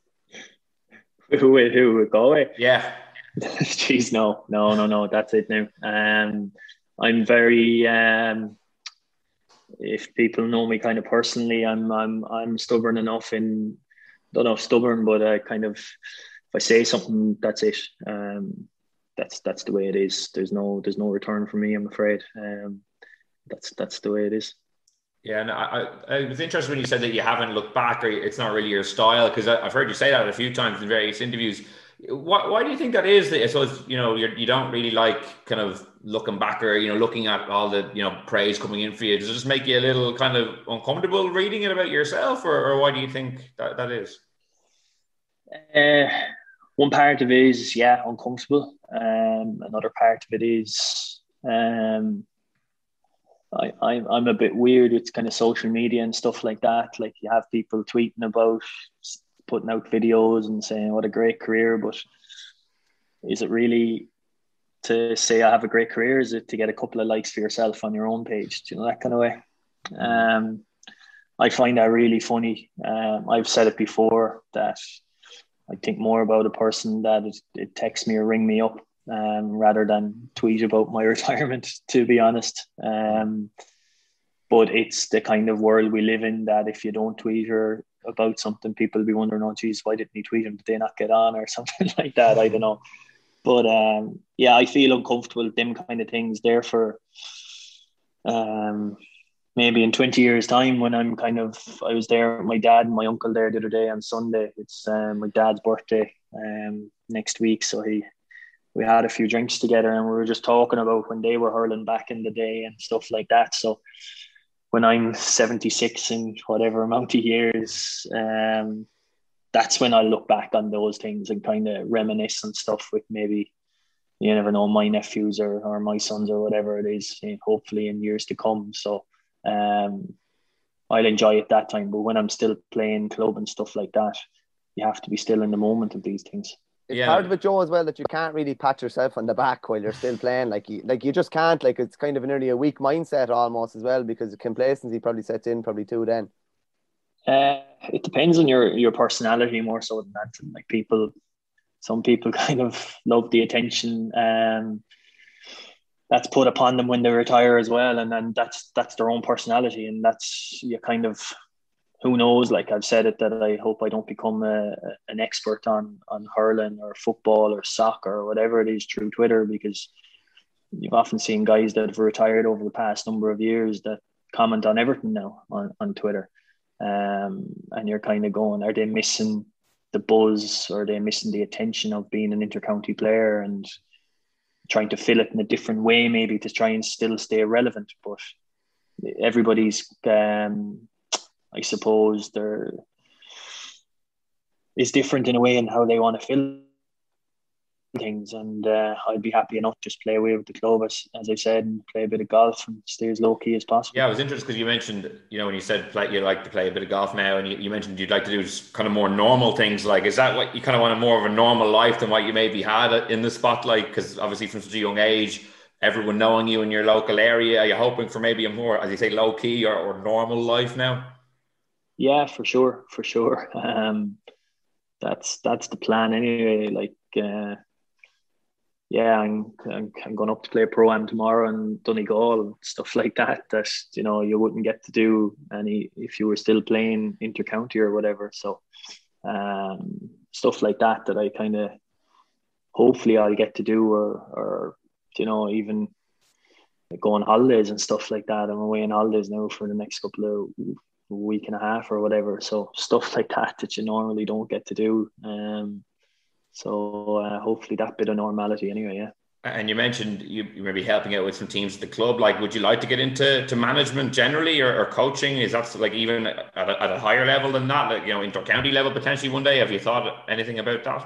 Who would who would go away? Yeah. Jeez, no, no, no, no. That's it now. Um, I'm very. Um, If people know me kind of personally, I'm I'm I'm stubborn enough in, don't know if stubborn, but I kind of, if I say something, that's it. Um, that's that's the way it is. There's no there's no return for me, I'm afraid. Um, that's that's the way it is. Yeah, and I, I was interested when you said that you haven't looked back, or it's not really your style, because I've heard you say that a few times in various interviews. Why, why do you think that is? That I suppose, you know, you're, you don't really like kind of looking back, or, you know, looking at all the, you know, praise coming in for you. Does it just make you a little kind of uncomfortable reading it about yourself, or, or why do you think that, that is? Uh, one part of it is, yeah, uncomfortable. Um, another part of it is, um, I, I, I'm a bit weird with kind of social media and stuff like that. Like, you have people tweeting about putting out videos and saying what a great career, but is it really to say I have a great career? Is it to get a couple of likes for yourself on your own page? Do you know, that kind of way? Um, I find that really funny. Um, I've said it before that I think more about a person that it, it texts me or ring me up um, rather than tweet about my retirement, to be honest. Um, but it's the kind of world we live in, that if you don't tweet or about something, people will be wondering, oh geez, why didn't he tweet him? Did they not get on or something like that? I don't know. But um, yeah, I feel uncomfortable with them kind of things. Therefore, um, maybe in twenty years time, when I'm kind of, I was there with my dad and my uncle there the other day on Sunday. It's um, my dad's birthday um, next week. So he, we had a few drinks together and we were just talking about when they were hurling back in the day and stuff like that. So when I'm seventy-six in whatever amount of years, um, that's when I look back on those things and kind of reminisce and stuff with maybe, you never know, my nephews or, or my sons or whatever it is, hopefully in years to come. So um, I'll enjoy it that time. But when I'm still playing club and stuff like that, you have to be still in the moment of these things. It's yeah. part of it, Joe, as well, that you can't really pat yourself on the back while you're still playing. Like you, like you just can't. Like it's kind of nearly a weak mindset almost as well, because complacency probably sets in probably too then. Uh, it depends on your your personality more so than that. Like people, some people kind of love the attention um, that's put upon them when they retire as well, and then that's that's their own personality, and that's you kind of. Who knows? Like I've said it, that I hope I don't become a, an expert on on hurling or football or soccer or whatever it is through Twitter, because you've often seen guys that have retired over the past number of years that comment on everything now on, on Twitter. Um, and you're kind of going, are they missing the buzz, or are they missing the attention of being an intercounty player and trying to fill it in a different way, maybe to try and still stay relevant? But everybody's... Um, I suppose there is different in a way in how they want to fill things, and uh, I'd be happy enough just play away with the club, as, as I said, and play a bit of golf and stay as low key as possible. Yeah, I was interested because you mentioned, you know, when you said play, you like to play a bit of golf now, and you, you mentioned you'd like to do kind of more normal things. Like, is that what you kind of want, more of a normal life than what you maybe had in the spotlight? Because obviously from such a young age, everyone knowing you in your local area, are you hoping for maybe a more, as you say, low key or, or normal life now? Yeah, for sure, for sure. Um, that's that's the plan anyway. Like, uh, yeah, I'm, I'm I'm going up to play pro-am tomorrow in Donegal and stuff like that. That you know you wouldn't get to do any if you were still playing intercounty or whatever. So, um, stuff like that that I kind of hopefully I'll get to do, or or you know even go on holidays and stuff like that. I'm away on holidays now for the next couple of. week and a half or whatever, so stuff like that that you normally don't get to do, um so uh, hopefully that bit of normality anyway. Yeah. And you mentioned you, you may be helping out with some teams at the club. Like, would you like to get into to management generally, or, or coaching? Is that like even at a, at a higher level than that, like, you know, inter-county level potentially one day? Have you thought anything about that?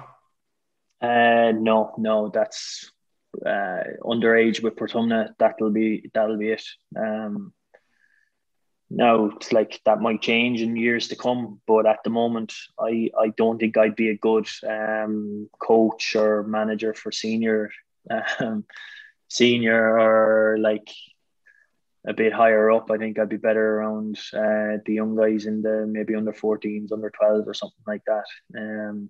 Uh no no that's uh underage with Portumna. That'll be that'll be it. um Now, it's like that might change in years to come, but at the moment, I, I don't think I'd be a good um, coach or manager for senior, um, senior or like a bit higher up. I think I'd be better around uh, the young guys in the maybe under fourteens, under twelve or something like that. Um,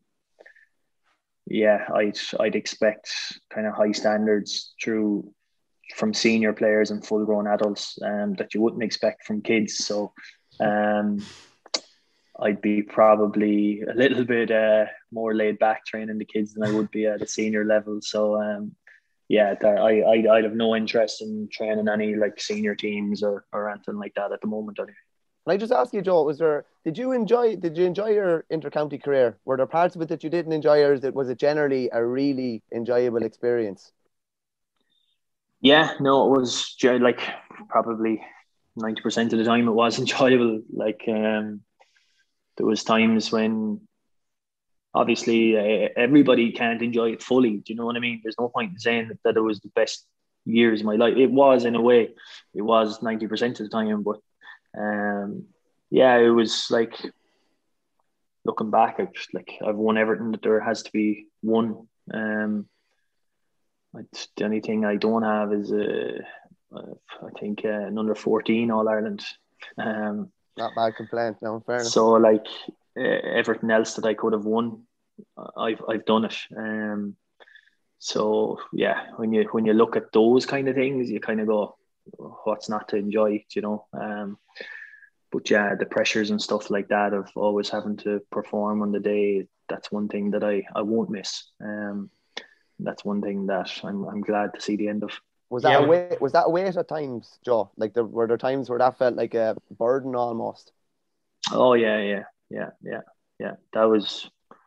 yeah, I'd I'd expect kind of high standards through. From senior players and full grown adults um, that you wouldn't expect from kids. So um, I'd be probably a little bit uh, more laid back training the kids than I would be at a senior level. So um, yeah, I, I, I'd have no interest in training any like senior teams or, or anything like that at the moment. Anyway. Can I just ask you, Joe, was there, did you enjoy, did you enjoy your inter-county career? Were there parts of it that you didn't enjoy, or was it generally a really enjoyable experience? Yeah, no, it was like probably ninety percent of the time it was enjoyable. Like um, there was times when obviously uh, everybody can't enjoy it fully. Do you know what I mean? There's no point in saying that, that it was the best years of my life. It was in a way. It was ninety percent of the time. But um, yeah, it was like looking back, I just, like I've won everything that there has to be won. Um, The only thing I don't have is, uh, I think, uh, an under fourteen All Ireland. Um, Not bad complaint, no, in fairness. So, like, uh, everything else that I could have won, I've I've done it. Um, so yeah, when you when you look at those kind of things, you kind of go, what's not to enjoy, you know? Um, but yeah, the pressures and stuff like that of always having to perform on the day, that's one thing that I I won't miss. Um. That's one thing that I'm I'm glad to see the end of. Was that yeah, a weight, was that a weight at times, Joe? Like there were there times where that felt like a burden almost? Oh yeah, yeah, yeah, yeah, yeah. That was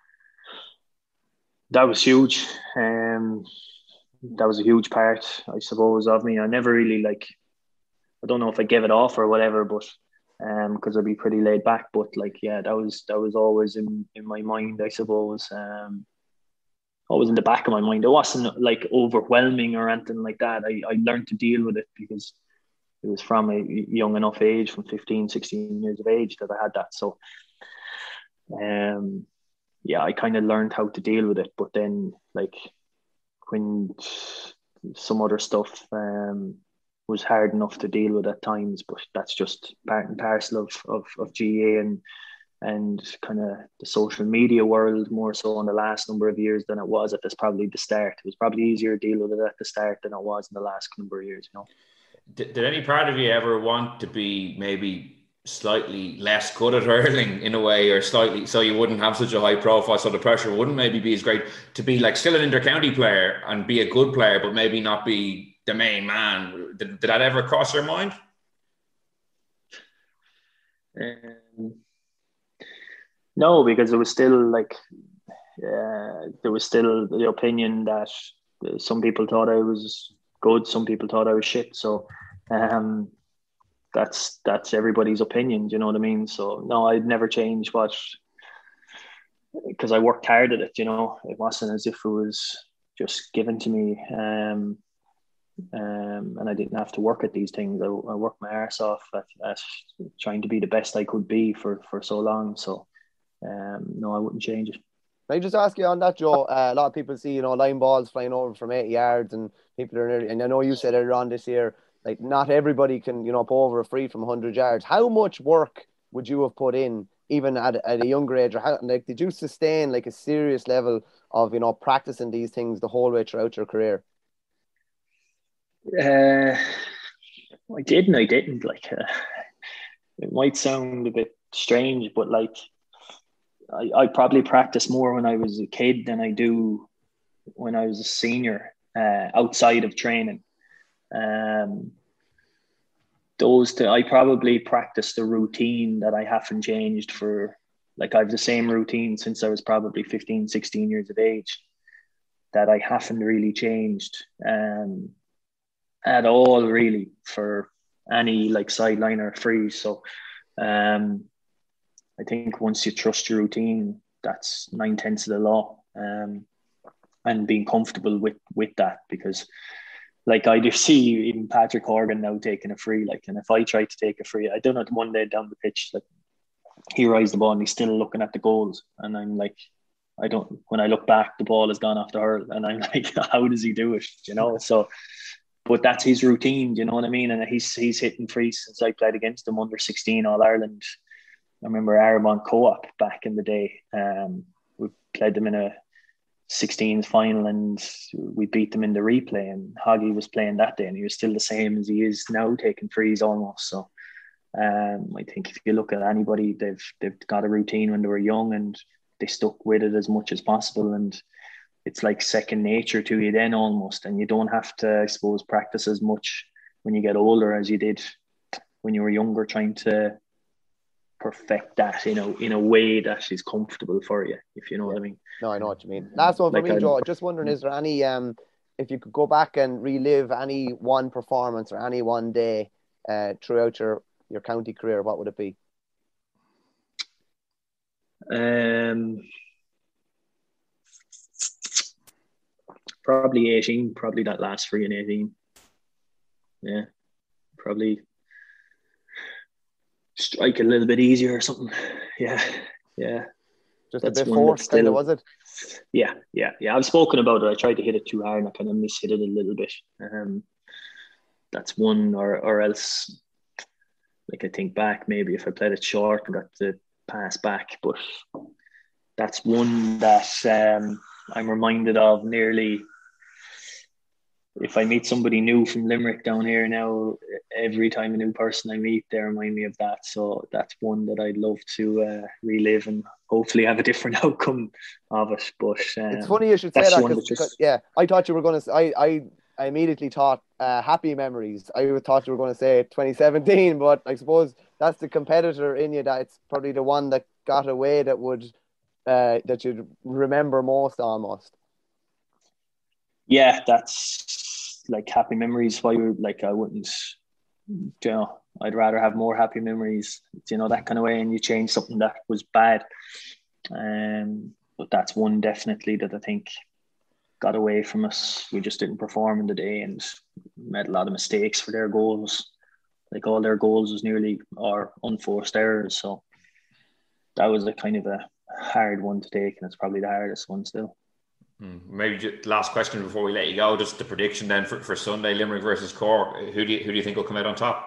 that was huge. Um, that was a huge part, I suppose, of me. I never really like. I don't know if I gave it off or whatever, but um, because I'd be pretty laid back. But like, yeah, that was that was always in in my mind, I suppose. Um. Always in the back of my mind. It wasn't like overwhelming or anything like that. I, I learned to deal with it because it was from a young enough age, from fifteen, sixteen years of age, that I had that. So, um, yeah, I kind of learned how to deal with it. But then, like, when some other stuff um, was hard enough to deal with at times, but that's just part and parcel of of, of G A A and and kind of the social media world more so in the last number of years than it was at this probably the start. It was probably easier to deal with it at the start than it was in the last number of years, you know. Did, did any part of you ever want to be maybe slightly less good at hurling in a way, or slightly so you wouldn't have such a high profile, so the pressure wouldn't maybe be as great to be like still an intercounty player and be a good player, but maybe not be the main man? Did, did that ever cross your mind? Um, no, because it was still like uh, there was still the opinion that some people thought I was good, some people thought I was shit. So um, that's that's everybody's opinion. Do you know what I mean? So no, I'd never change what, because I worked hard at it. You know, it wasn't as if it was just given to me, um, um, and I didn't have to work at these things. I, I worked my arse off at, at trying to be the best I could be for for so long. So. Um, no, I wouldn't change it. Can I just ask you on that, Joe? Uh, a lot of people see, you know, line balls flying over from eighty yards, and people are nearly, and I know you said earlier on this year, like not everybody can, you know, pull over a free from one hundred yards. How much work would you have put in, even at, at a younger age, or how, like, did you sustain like a serious level of, you know, practicing these things the whole way throughout your career? Uh, I did and I didn't. Like, uh, it might sound a bit strange, but like. I, I probably practiced more when I was a kid than I do when I was a senior uh, outside of training. Um, those two, I probably practiced a routine that I haven't changed for, like I have the same routine since I was probably fifteen, sixteen years of age that I haven't really changed um, at all really for any like sideline or free. So um, I think once you trust your routine, that's nine tenths of the law, um, and being comfortable with with that. Because, like, I do see even Patrick Horgan now taking a free. Like, and if I try to take a free, I don't know, one day down the pitch, like he rises the ball and he's still looking at the goals, and I'm like, I don't. When I look back, the ball has gone off the hurl, and I'm like, how does he do it? You know, so. But that's his routine. You know what I mean? And he's he's hitting frees since I played against him under sixteen All Ireland. I remember Armagh Co-op back in the day. Um, we played them in a sixteens final and we beat them in the replay. And Hoggy was playing that day and he was still the same as he is now, taking frees almost. So um, I think if you look at anybody, they've they've got a routine when they were young and they stuck with it as much as possible. And it's like second nature to you then almost. And you don't have to, I suppose, practice as much when you get older as you did when you were younger, trying to perfect that, you know, in a way that is comfortable for you, if you know what I mean. No, I know what you mean. Last one for like me, Joe. Just wondering, is there any, um, if you could go back and relive any one performance or any one day uh, throughout your, your county career, what would it be? Um, probably eighteen, probably that last free in eighteen. Yeah, probably strike a little bit easier or something. Yeah, yeah. Just that's a bit forced, kind of, was it? Yeah, yeah, yeah. I've spoken about it. I tried to hit it too hard and I kind of mishit it a little bit. Um, that's one, or or else, like I think back, maybe if I played it short and got the pass back. But that's one that um, I'm reminded of nearly. If I meet somebody new from Limerick down here now, every time a new person I meet, they remind me of that. So that's one that I'd love to uh, relive and hopefully have a different outcome of it. But um, it's funny you should say that because, just... yeah, I thought you were going to. I I I immediately thought uh, happy memories. I thought you were going to say twenty seventeen, but I suppose that's the competitor in you that it's probably the one that got away that would uh, that you'd remember most almost. Yeah, that's like happy memories. Why you like I wouldn't, you know, I'd rather have more happy memories, you know, that kind of way. And you change something that was bad, um, but that's one definitely that I think got away from us. We just didn't perform in the day and made a lot of mistakes for their goals. Like all their goals was nearly or unforced errors. So that was a kind of a hard one to take, and it's probably the hardest one still. Hmm. Maybe just last question before we let you go. Just the prediction then for, for Sunday, Limerick versus Cork. Who do you, who do you think will come out on top?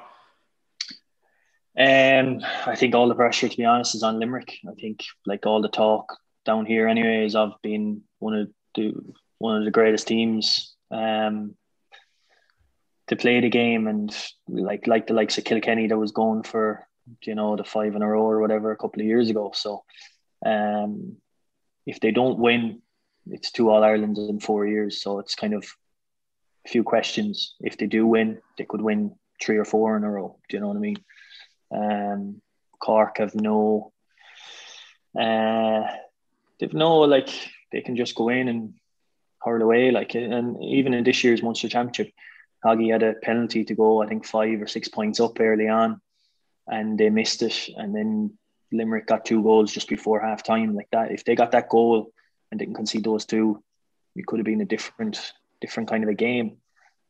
Um, I think all the pressure, to be honest, is on Limerick. I think like all the talk down here, anyways, of being one of the one of the greatest teams um, to play the game, and like like the likes of Kilkenny that was going for, you know, the five in a row or whatever a couple of years ago. So um, if they don't win, it's two All Irelands in four years. So it's kind of a few questions. If they do win, they could win three or four in a row. Do you know what I mean? Um, Cork have no, uh, they've no like they can just go in and hurl away. Like, and even in this year's Munster Championship, Hoggy had a penalty to go, I think five or six points up early on, and they missed it. And then Limerick got two goals just before half time. Like that, if they got that goal and didn't concede those two, it could have been a different, different kind of a game.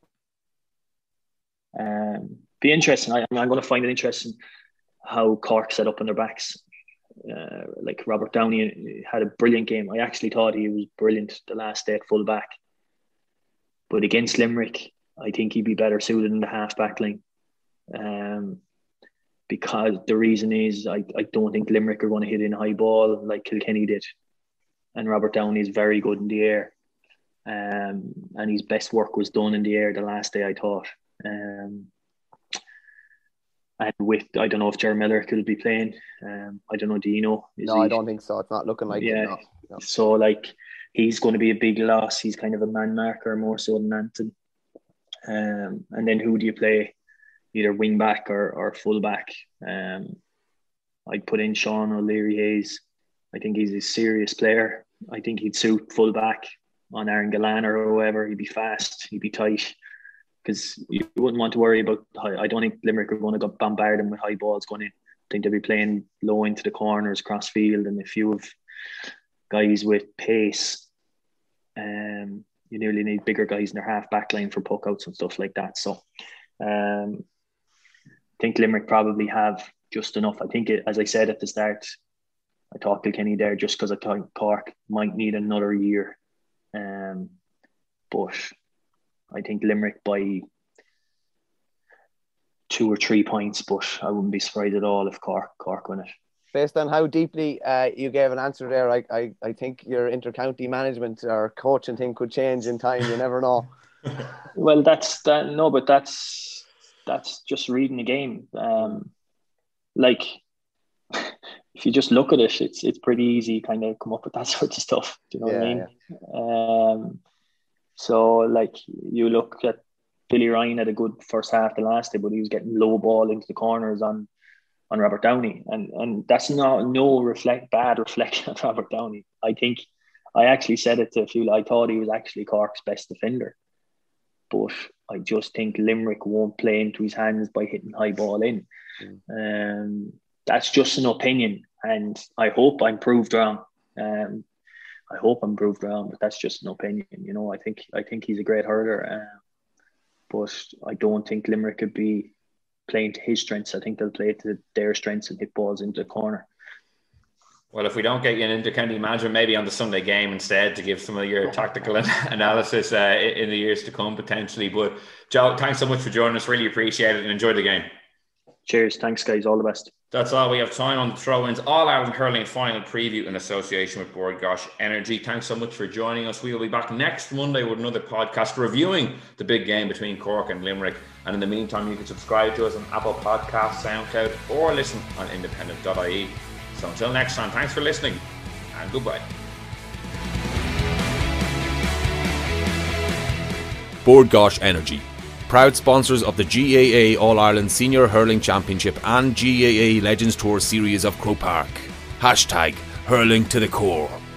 Um. Be interesting. I, I'm going to find it interesting how Cork set up on their backs. Uh, like Robert Downey had a brilliant game. I actually thought he was brilliant the last day at full back. But against Limerick, I think he'd be better suited in the half back line. Um, because the reason is I, I don't think Limerick are going to hit in high ball like Kilkenny did. And Robert Downey is very good in the air. Um, and his best work was done in the air the last day, I thought. Um, And with, I don't know if Jerry Miller could be playing. Um, I don't know, do you know? No, he... I don't think so. It's not looking like yeah. it. No. No. So, like, he's going to be a big loss. He's kind of a man marker more so than Anton. Um, and then who do you play? Either wing back or, or full back. Um, I'd put in Sean O'Leary Hayes. I think he's a serious player. I think he'd suit full back on Aaron Gillane or whoever. He'd be fast. He'd be tight. Because you wouldn't want to worry about high. I don't think Limerick are going to go bombard them with high balls going in. I think they'll be playing low into the corners, cross field, and a few of guys with pace. Um, you nearly need bigger guys in their half back line for puck outs and stuff like that. So um, I think Limerick probably have just enough. I think, it, as I said at the start, I thought Kilkenny there just because I thought Cork might need another year. Um, but I think Limerick by two or three points, but I wouldn't be surprised at all if Cork Cork win it. Based on how deeply uh, you gave an answer there, I, I I think your inter-county management or coaching thing could change in time. You never know. Well, that's that. No, but that's that's just reading the game. Um, like if you just look at it, it's it's pretty easy kind of come up with that sort of stuff. Do you know yeah, what I mean? Yeah. Um. So, like, you look at Billy Ryan had a good first half the last day, but he was getting low ball into the corners on, on Robert Downey. And and that's not no reflect bad reflection on Robert Downey. I think I actually said it to a few. I thought he was actually Cork's best defender. But I just think Limerick won't play into his hands by hitting high ball in. Mm. Um, that's just an opinion. And I hope I'm proved wrong. Um, I hope I'm proved wrong, but that's just an opinion. You know, I think I think he's a great hurler, uh, but I don't think Limerick could be playing to his strengths. I think they'll play to their strengths and hit balls into the corner. Well, if we don't get you an inter-county imagine maybe on the Sunday game instead to give some of your tactical analysis uh, in the years to come potentially. But Joe, thanks so much for joining us. Really appreciate it and enjoy the game. Cheers. Thanks, guys. All the best. That's all we have time on the throw-ins. All Ireland Hurling final preview in association with Bord Gáis Energy. Thanks so much for joining us. We will be back next Monday with another podcast reviewing the big game between Cork and Limerick. And in the meantime, you can subscribe to us on Apple Podcasts, SoundCloud, or listen on independent dot I E. So until next time, thanks for listening and goodbye. Bord Gáis Energy, proud sponsors of the G A A All-Ireland Senior Hurling Championship and G A A Legends Tour series of Croke Park. Hashtag hurling to the core.